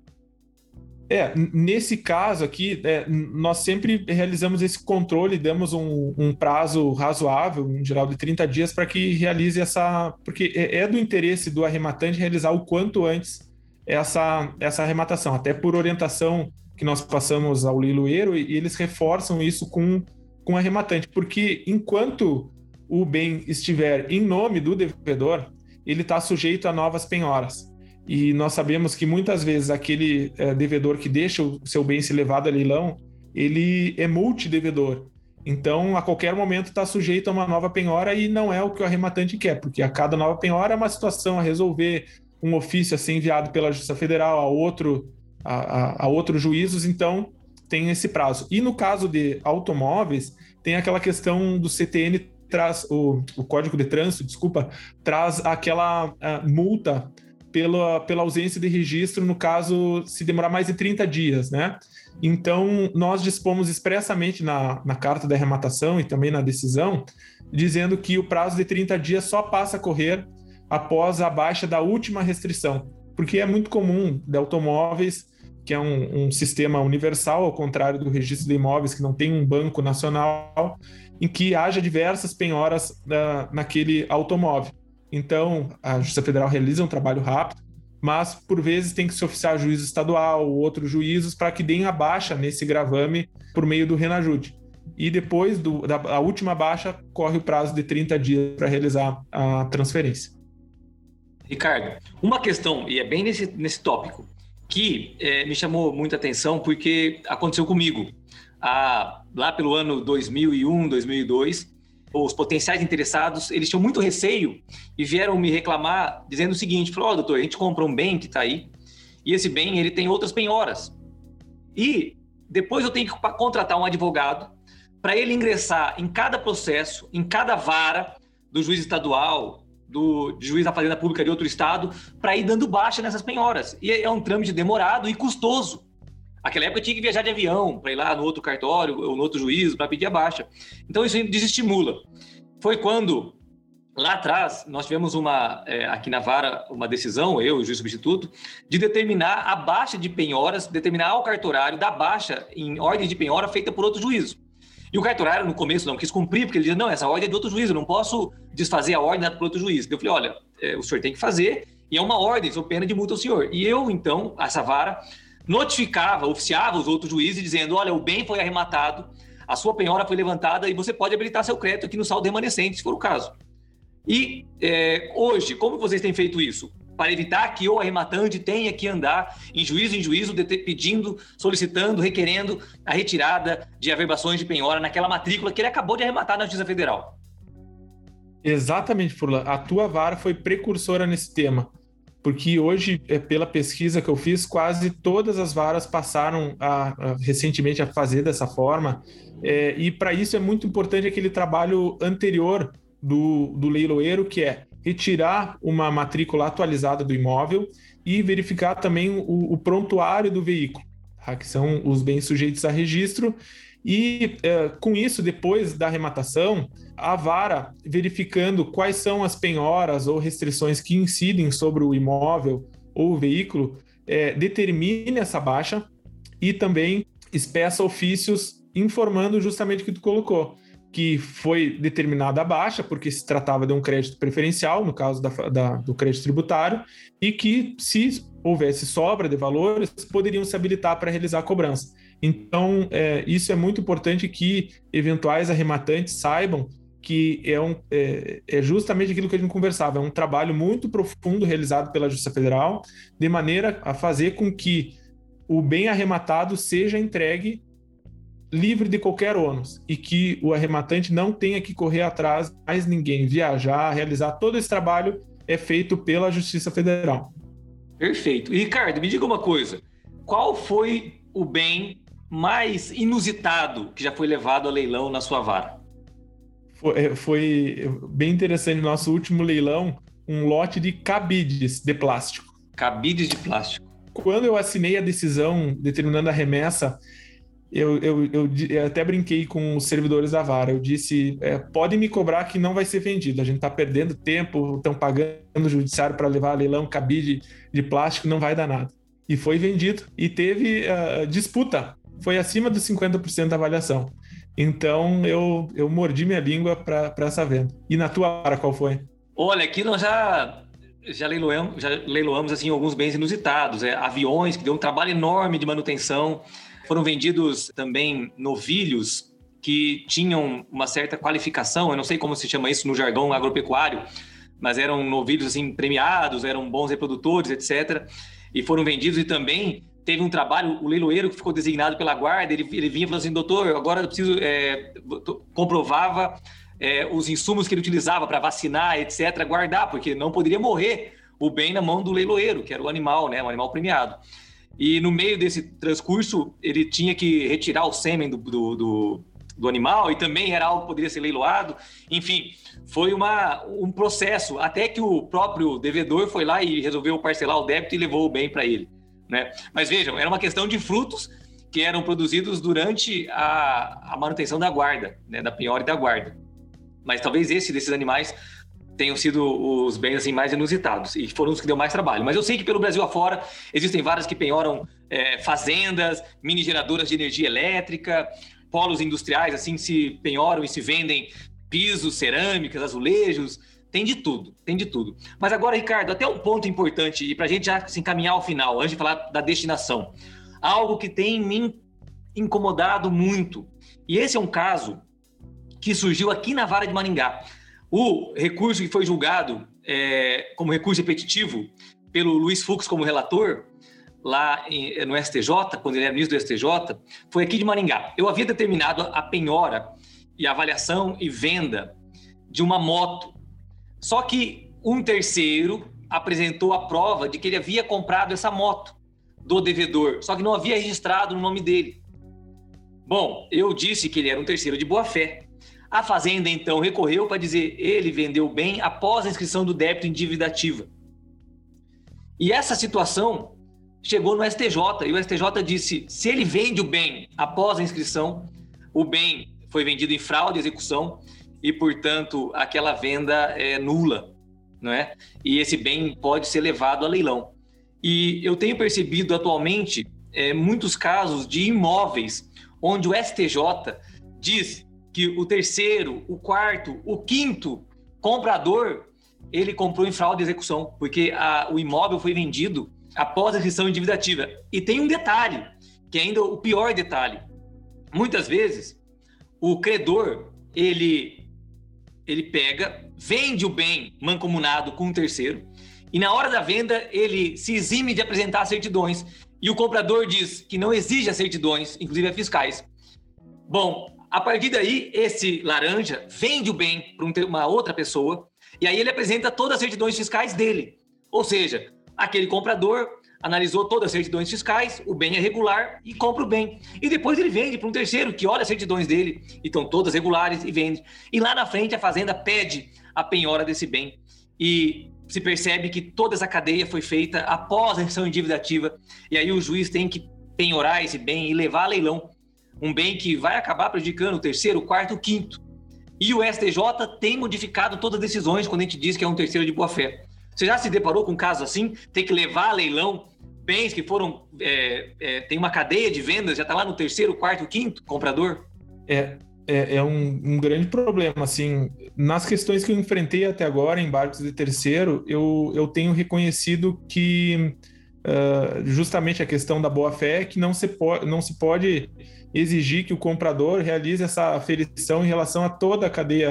É, nesse caso aqui, é, nós sempre realizamos esse controle, damos um, um prazo razoável, em geral de trinta dias, para que realize essa... Porque é, é do interesse do arrematante realizar o quanto antes essa, essa arrematação, até por orientação que nós passamos ao leiloeiro, e eles reforçam isso com, com o arrematante, porque enquanto o bem estiver em nome do devedor, ele está sujeito a novas penhoras. E nós sabemos que muitas vezes aquele é, devedor que deixa o seu bem ser levado a leilão, ele é multidevedor. Então, a qualquer momento está sujeito a uma nova penhora e não é o que o arrematante quer, porque a cada nova penhora é uma situação a resolver, um ofício a ser enviado pela Justiça Federal a, outro, a, a, a outros juízos, então tem esse prazo. E no caso de automóveis, tem aquela questão do C T N, traz, o, o Código de Trânsito, desculpa, traz aquela multa Pela, pela ausência de registro, no caso, se demorar mais de trinta dias, né? Então, nós dispomos expressamente na, na carta da arrematação e também na decisão, dizendo que o prazo de trinta dias só passa a correr após a baixa da última restrição, porque é muito comum de automóveis, que é um, um sistema universal, ao contrário do registro de imóveis, que não tem um banco nacional, em que haja diversas penhoras uh, naquele automóvel. Então, a Justiça Federal realiza um trabalho rápido, mas, por vezes, tem que se oficiar juízo estadual ou outros juízos para que deem a baixa nesse gravame por meio do Renajude. E depois do, da a última baixa, corre o prazo de trinta dias para realizar a transferência.
Ricardo, uma questão, e é bem nesse, nesse tópico, que é, me chamou muita atenção porque aconteceu comigo. Ah, lá pelo ano dois mil e um, dois mil e dois, os potenciais interessados, eles tinham muito receio e vieram me reclamar dizendo o seguinte, falou, ó, oh, doutor, a gente compra um bem que está aí e esse bem, ele tem outras penhoras. E depois eu tenho que contratar um advogado para ele ingressar em cada processo, em cada vara do juiz estadual, do juiz da Fazenda Pública de outro estado, para ir dando baixa nessas penhoras. E é um trâmite demorado e custoso. Naquela época eu tinha que viajar de avião para ir lá no outro cartório ou no outro juízo para pedir a baixa. Então isso desestimula. Foi quando, lá atrás, nós tivemos uma, é, aqui na vara, uma decisão, eu e o juiz substituto, de determinar a baixa de penhoras, determinar ao cartorário da baixa em ordem de penhora feita por outro juízo. E o cartorário, no começo, não quis cumprir, porque ele dizia, não, essa ordem é de outro juízo, eu não posso desfazer a ordem dada por outro juiz. Eu falei, olha, é, o senhor tem que fazer, e é uma ordem, sou pena de multa ao senhor. E eu, então, essa vara, notificava, oficiava os outros juízes dizendo, olha, o bem foi arrematado, a sua penhora foi levantada e você pode habilitar seu crédito aqui no saldo remanescente, se for o caso. E é, hoje, como vocês têm feito isso? Para evitar que o arrematante tenha que andar em juízo em juízo, pedindo, solicitando, requerendo a retirada de averbações de penhora naquela matrícula que ele acabou de arrematar na Justiça Federal.
Exatamente, Furlan. A tua vara foi precursora nesse tema. Porque hoje, pela pesquisa que eu fiz, quase todas as varas passaram a, a, recentemente a fazer dessa forma, é, e para isso é muito importante aquele trabalho anterior do, do leiloeiro, que é retirar uma matrícula atualizada do imóvel e verificar também o, o prontuário do veículo, tá? Que são os bens sujeitos a registro. E é, com isso, depois da arrematação, a vara, verificando quais são as penhoras ou restrições que incidem sobre o imóvel ou o veículo, é, determine essa baixa e também espeça ofícios informando justamente o que tu colocou, que foi determinada a baixa porque se tratava de um crédito preferencial, no caso da, da, do crédito tributário, e que, se houvesse sobra de valores, poderiam se habilitar para realizar a cobrança. Então, é, isso é muito importante que eventuais arrematantes saibam que é, um, é, é justamente aquilo que a gente conversava, é um trabalho muito profundo realizado pela Justiça Federal, de maneira a fazer com que o bem arrematado seja entregue livre de qualquer ônus e que o arrematante não tenha que correr atrás de mais ninguém, viajar, realizar todo esse trabalho é feito pela Justiça Federal.
Perfeito. E, Ricardo, me diga uma coisa, qual foi o bem mais inusitado que já foi levado a leilão na sua vara?
Foi, foi bem interessante no nosso último leilão, um lote de cabides de plástico.
Cabides de plástico.
Quando eu assinei a decisão determinando a remessa, eu, eu, eu, eu até brinquei com os servidores da vara. Eu disse, é, podem me cobrar que não vai ser vendido. A gente está perdendo tempo, estão pagando o judiciário para levar a leilão cabide de plástico, não vai dar nada. E foi vendido. E teve uh, disputa. Foi acima dos cinquenta por cento da avaliação. Então, eu, eu mordi minha língua para essa venda. E na tua vara, qual foi?
Olha, aqui nós já, já, leiloamos, já leiloamos assim, alguns bens inusitados. É, aviões, que deu um trabalho enorme de manutenção. Foram vendidos também novilhos que tinham uma certa qualificação. Eu não sei como se chama isso no jargão agropecuário, mas eram novilhos assim, premiados, eram bons reprodutores, etcétera. E foram vendidos e também... Teve um trabalho, o leiloeiro que ficou designado pela guarda, ele, ele vinha falando assim, doutor, agora eu preciso, é, comprovava é, os insumos que ele utilizava para vacinar, etcétera, guardar, porque não poderia morrer o bem na mão do leiloeiro, que era o animal, né, o animal premiado. E no meio desse transcurso, ele tinha que retirar o sêmen do, do, do, do animal e também era algo que poderia ser leiloado. Enfim, foi uma, um processo, até que o próprio devedor foi lá e resolveu parcelar o débito e levou o bem para ele. Né? Mas vejam, era uma questão de frutos que eram produzidos durante a, a manutenção da guarda, né? Da penhora e da guarda. Mas talvez esse desses animais tenham sido os bens assim, mais inusitados e foram os que deu mais trabalho. Mas eu sei que pelo Brasil afora existem várias que penhoram é, fazendas, mini geradoras de energia elétrica, polos industriais assim se penhoram e se vendem pisos, cerâmicas, azulejos. Tem de tudo, tem de tudo. Mas agora, Ricardo, até um ponto importante, e para a gente já se encaminhar ao final, antes de falar da destinação. Algo que tem me incomodado muito. E esse é um caso que surgiu aqui na Vara de Maringá. O recurso que foi julgado é, como recurso repetitivo pelo Luiz Fux como relator, lá em, no S T J, quando ele era ministro do S T J, foi aqui de Maringá. Eu havia determinado a penhora e a avaliação e venda de uma moto. Só que um terceiro apresentou a prova de que ele havia comprado essa moto do devedor, só que não havia registrado no nome dele. Bom, eu disse que ele era um terceiro de boa-fé. A Fazenda, então, recorreu para dizer ele vendeu o bem após a inscrição do débito em dívida ativa. E essa situação chegou no S T J, e o S T J disse, se ele vende o bem após a inscrição, o bem foi vendido em fraude e execução, e, portanto, aquela venda é nula, não é? E esse bem pode ser levado a leilão. E eu tenho percebido atualmente é, muitos casos de imóveis onde o S T J diz que o terceiro, o quarto, o quinto comprador, ele comprou em fraude e execução, porque a, o imóvel foi vendido após a inscrição em dívida ativa. E tem um detalhe, que é ainda o pior detalhe. Muitas vezes, o credor, ele... ele pega, vende o bem mancomunado com um terceiro e na hora da venda ele se exime de apresentar certidões e o comprador diz que não exige as certidões, inclusive as fiscais. Bom, a partir daí, esse laranja vende o bem para uma outra pessoa e aí ele apresenta todas as certidões fiscais dele. Ou seja, aquele comprador analisou todas as certidões fiscais, o bem é regular e compra o bem. E depois ele vende para um terceiro que olha as certidões dele e estão todas regulares e vende. E lá na frente a Fazenda pede a penhora desse bem. E se percebe que toda essa cadeia foi feita após a inscrição em dívida ativa. E aí o juiz tem que penhorar esse bem e levar a leilão. Um bem que vai acabar prejudicando o terceiro, o quarto, o quinto. E o S T J tem modificado todas as decisões quando a gente diz que é um terceiro de boa-fé. Você já se deparou com um caso assim? Tem que levar a leilão bens que foram... É, é, tem uma cadeia de vendas, já está lá no terceiro, quarto, quinto comprador?
É, é, é um, um grande problema, assim. Nas questões que eu enfrentei até agora, em barcos de terceiro, eu, eu tenho reconhecido que uh, justamente a questão da boa-fé é que não se, po- não se pode exigir que o comprador realize essa aferição em relação a toda a cadeia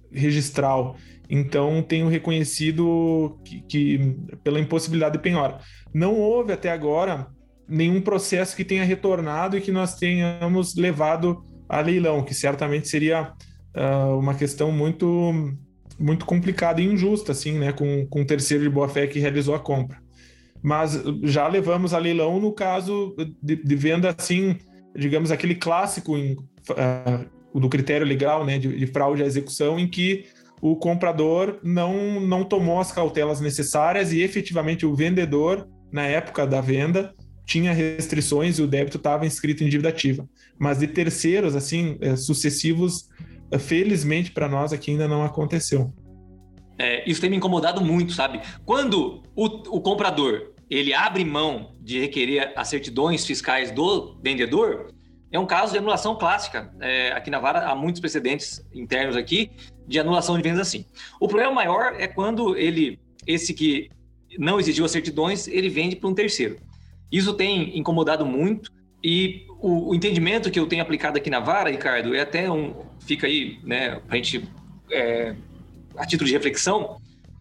registral. Então, tenho reconhecido que, que pela impossibilidade de penhora. Não houve até agora nenhum processo que tenha retornado e que nós tenhamos levado a leilão, que certamente seria uh, uma questão muito, muito complicada e injusta, assim, né, com, com o terceiro de boa-fé que realizou a compra. Mas já levamos a leilão no caso de, de venda, assim, digamos, aquele clássico em, uh, do critério legal, né, de, de fraude à execução, em que o comprador não, não tomou as cautelas necessárias e efetivamente o vendedor, na época da venda, tinha restrições e o débito estava inscrito em dívida ativa. Mas de terceiros, assim, sucessivos, felizmente para nós aqui ainda não aconteceu.
É, isso tem me incomodado muito, sabe? Quando o, o comprador ele abre mão de requerer as certidões fiscais do vendedor, é um caso de anulação clássica. É, aqui na Vara há muitos precedentes internos aqui de anulação de vendas assim. O problema maior é quando ele, esse que não exigiu as certidões, ele vende para um terceiro. Isso tem incomodado muito e o, o entendimento que eu tenho aplicado aqui na Vara, Ricardo, é até um... Fica aí, né, para a gente... É, a título de reflexão,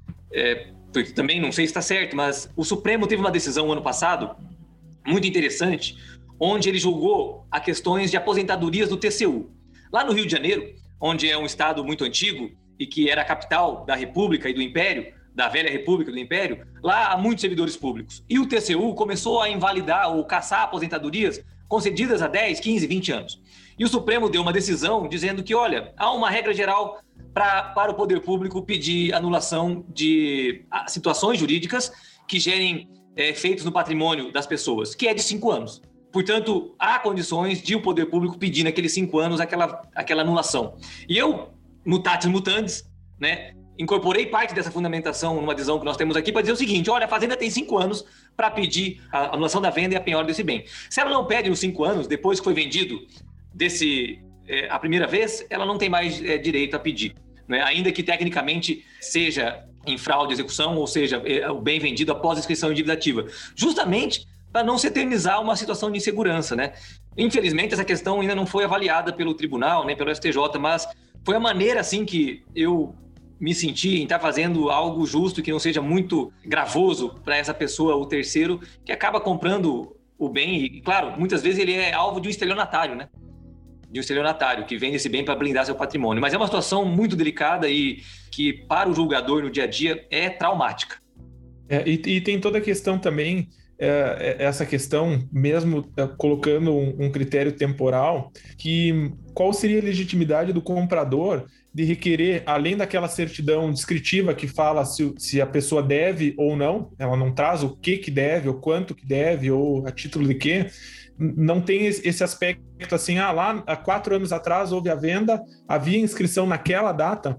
é, porque também não sei se está certo, mas o Supremo teve uma decisão ano passado muito interessante, onde ele julgou as questões de aposentadorias do T C U. Lá no Rio de Janeiro, onde é um estado muito antigo e que era a capital da República e do Império, da velha República do Império, lá há muitos servidores públicos. E o T C U começou a invalidar ou caçar aposentadorias concedidas há dez, quinze, vinte anos. E o Supremo deu uma decisão dizendo que, olha, há uma regra geral pra, para o poder público pedir anulação de situações jurídicas que gerem é, efeitos no patrimônio das pessoas, que é de cinco anos. Portanto, há condições de o poder público pedir naqueles cinco anos aquela, aquela anulação. E eu, mutatis mutandis, né, incorporei parte dessa fundamentação numa decisão que nós temos aqui para dizer o seguinte: olha, a Fazenda tem cinco anos para pedir a anulação da venda e a penhora desse bem. Se ela não pede nos cinco anos, depois que foi vendido desse, é, a primeira vez, ela não tem mais é, direito a pedir, né? Ainda que tecnicamente seja em fraude de execução, ou seja, é, o bem vendido após a inscrição em dívida ativa, justamente para não se eternizar uma situação de insegurança, né? Infelizmente, essa questão ainda não foi avaliada pelo tribunal, nem pelo S T J, mas foi a maneira assim que eu me senti em estar fazendo algo justo, que não seja muito gravoso para essa pessoa, o terceiro, que acaba comprando o bem e, claro, muitas vezes ele é alvo de um estelionatário, né? De um estelionatário que vende esse bem para blindar seu patrimônio. Mas é uma situação muito delicada e que, para o julgador no dia a dia, é traumática.
É, e, e tem toda a questão também, é, essa questão, mesmo é, colocando um, um critério temporal, que qual seria a legitimidade do comprador de requerer, além daquela certidão descritiva que fala se, se a pessoa deve ou não, ela não traz o que que deve, ou quanto que deve, ou a título de quê, não tem esse aspecto assim, ah, lá há quatro anos atrás houve a venda, havia inscrição naquela data,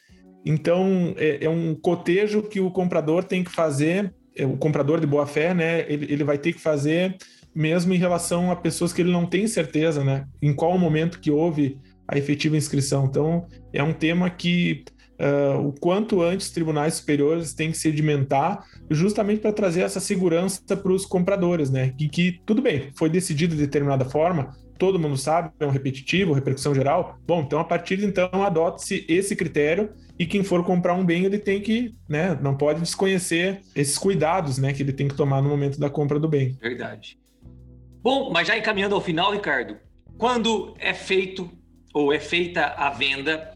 então é, é um cotejo que o comprador tem que fazer, o comprador de boa-fé, né, ele, ele vai ter que fazer mesmo em relação a pessoas que ele não tem certeza, né, em qual momento que houve a efetiva inscrição. Então, é um tema que uh, o quanto antes os tribunais superiores têm que sedimentar justamente para trazer essa segurança para os compradores, né? Que, que, tudo bem, foi decidido de determinada forma, todo mundo sabe, é um repetitivo, repercussão geral. Bom, então, a partir de então, adote-se esse critério e quem for comprar um bem, ele tem que, né, não pode desconhecer esses cuidados, né, que ele tem que tomar no momento da compra do bem.
Verdade. Bom, mas já encaminhando ao final, Ricardo, quando é feito ou é feita a venda,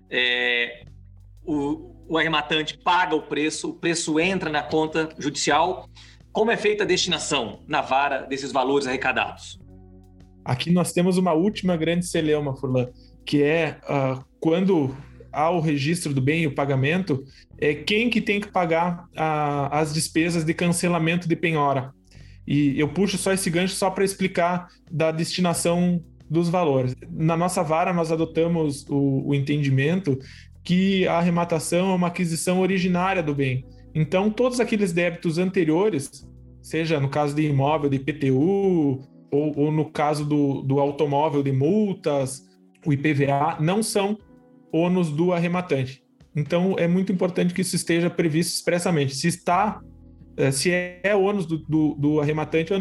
é, o, o arrematante paga o preço, o preço entra na conta judicial. Como é feita a destinação na Vara desses valores arrecadados?
Aqui nós temos uma última grande celeuma, Furlan, que é uh, quando há o registro do bem e o pagamento, é quem que tem que pagar uh, as despesas de cancelamento de penhora. E eu puxo só esse gancho só para explicar da destinação dos valores. Na nossa vara, nós adotamos o, o entendimento que a arrematação é uma aquisição originária do bem. Então, todos aqueles débitos anteriores, seja no caso de imóvel, de I P T U, ou, ou no caso do, do automóvel, de multas, o I P V A, não são ônus do arrematante. Então, é muito importante que isso esteja previsto expressamente. Se está, se é ônus do, do, do arrematante ou não.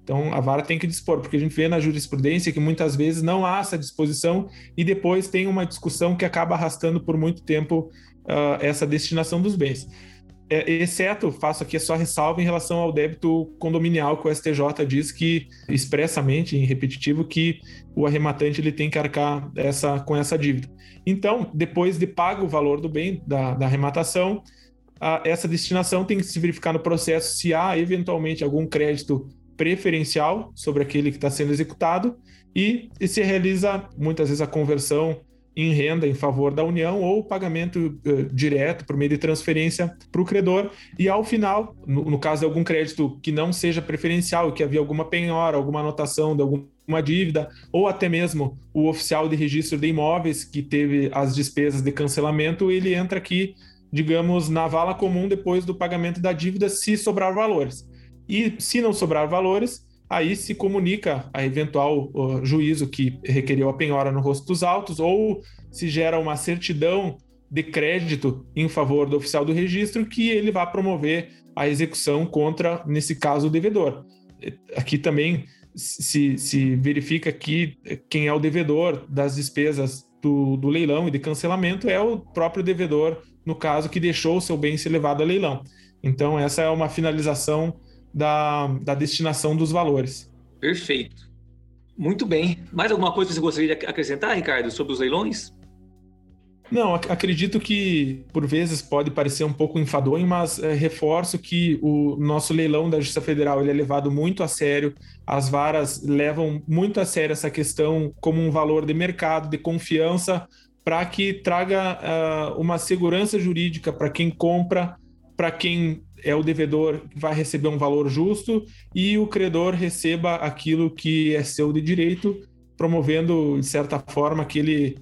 Então, a vara tem que dispor, porque a gente vê na jurisprudência que muitas vezes não há essa disposição e depois tem uma discussão que acaba arrastando por muito tempo uh, essa destinação dos bens. É, exceto, faço aqui só ressalva em relação ao débito condominial, que o S T J diz que, expressamente, em repetitivo, que o arrematante ele tem que arcar essa, com essa dívida. Então, depois de pago o valor do bem, da, da arrematação, a, essa destinação tem que se verificar no processo se há, eventualmente, algum crédito preferencial sobre aquele que está sendo executado e, e se realiza, muitas vezes, a conversão em renda em favor da União ou pagamento uh, direto por meio de transferência para o credor. E, ao final, no, no caso de algum crédito que não seja preferencial e que havia alguma penhora, alguma anotação de alguma dívida, ou até mesmo o oficial de registro de imóveis que teve as despesas de cancelamento, ele entra aqui, digamos, na vala comum depois do pagamento da dívida, se sobrar valores. E se não sobrar valores, aí se comunica a eventual uh, juízo que requeriu a penhora no rosto dos autos, ou se gera uma certidão de crédito em favor do oficial do registro, que ele vai promover a execução contra, nesse caso, o devedor. Aqui também se, se verifica que quem é o devedor das despesas do, do leilão e de cancelamento é o próprio devedor, no caso, que deixou o seu bem ser levado a leilão. Então, essa é uma finalização Da, da destinação dos valores.
Perfeito. Muito bem. Mais alguma coisa que você gostaria de acrescentar, Ricardo, sobre os leilões?
Não, ac- acredito que por vezes pode parecer um pouco enfadonho, mas é, reforço que o nosso leilão da Justiça Federal ele é levado muito a sério, as varas levam muito a sério essa questão como um valor de mercado, de confiança, para que traga uh, uma segurança jurídica para quem compra, para quem é o devedor que vai receber um valor justo e o credor receba aquilo que é seu de direito, promovendo, de certa forma, aquele,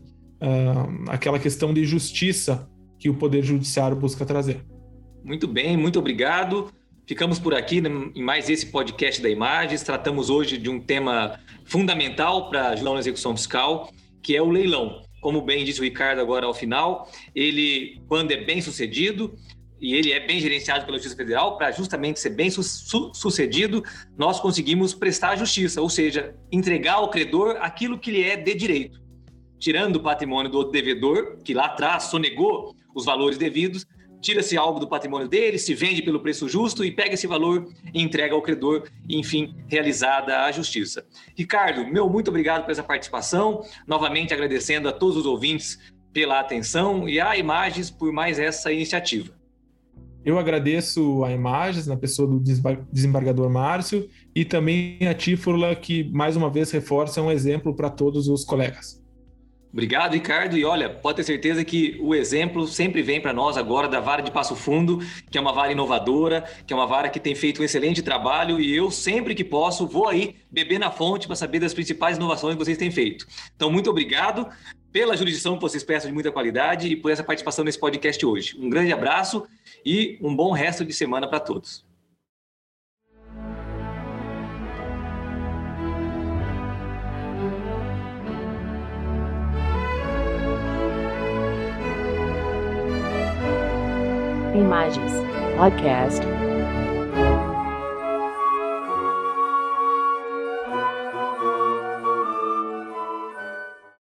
uh, aquela questão de justiça que o Poder Judiciário busca trazer.
Muito bem, muito obrigado. Ficamos por aqui em mais esse podcast da Imagens. Tratamos hoje de um tema fundamental para a gestão da execução fiscal, que é o leilão. Como bem disse o Ricardo agora ao final, ele, quando é bem sucedido, e ele é bem gerenciado pela Justiça Federal, para justamente ser bem su- su- sucedido, nós conseguimos prestar justiça, ou seja, entregar ao credor aquilo que lhe é de direito, tirando o patrimônio do devedor, que lá atrás sonegou os valores devidos, tira-se algo do patrimônio dele, se vende pelo preço justo e pega esse valor e entrega ao credor, e, enfim, realizada a justiça. Ricardo, meu muito obrigado por essa participação, novamente agradecendo a todos os ouvintes pela atenção e a Imagens por mais essa iniciativa.
Eu agradeço a Imagens, na pessoa do desembargador Márcio, e também a ti, Furlan, que mais uma vez reforça um exemplo para todos os colegas.
Obrigado, Ricardo. E olha, pode ter certeza que o exemplo sempre vem para nós agora da Vara de Passo Fundo, que é uma vara inovadora, que é uma vara que tem feito um excelente trabalho, e eu, sempre que posso, vou aí beber na fonte para saber das principais inovações que vocês têm feito. Então, muito obrigado pela jurisdição que vocês prestam de muita qualidade e por essa participação nesse podcast hoje. Um grande abraço e um bom resto de semana para todos.
Imagens Podcast.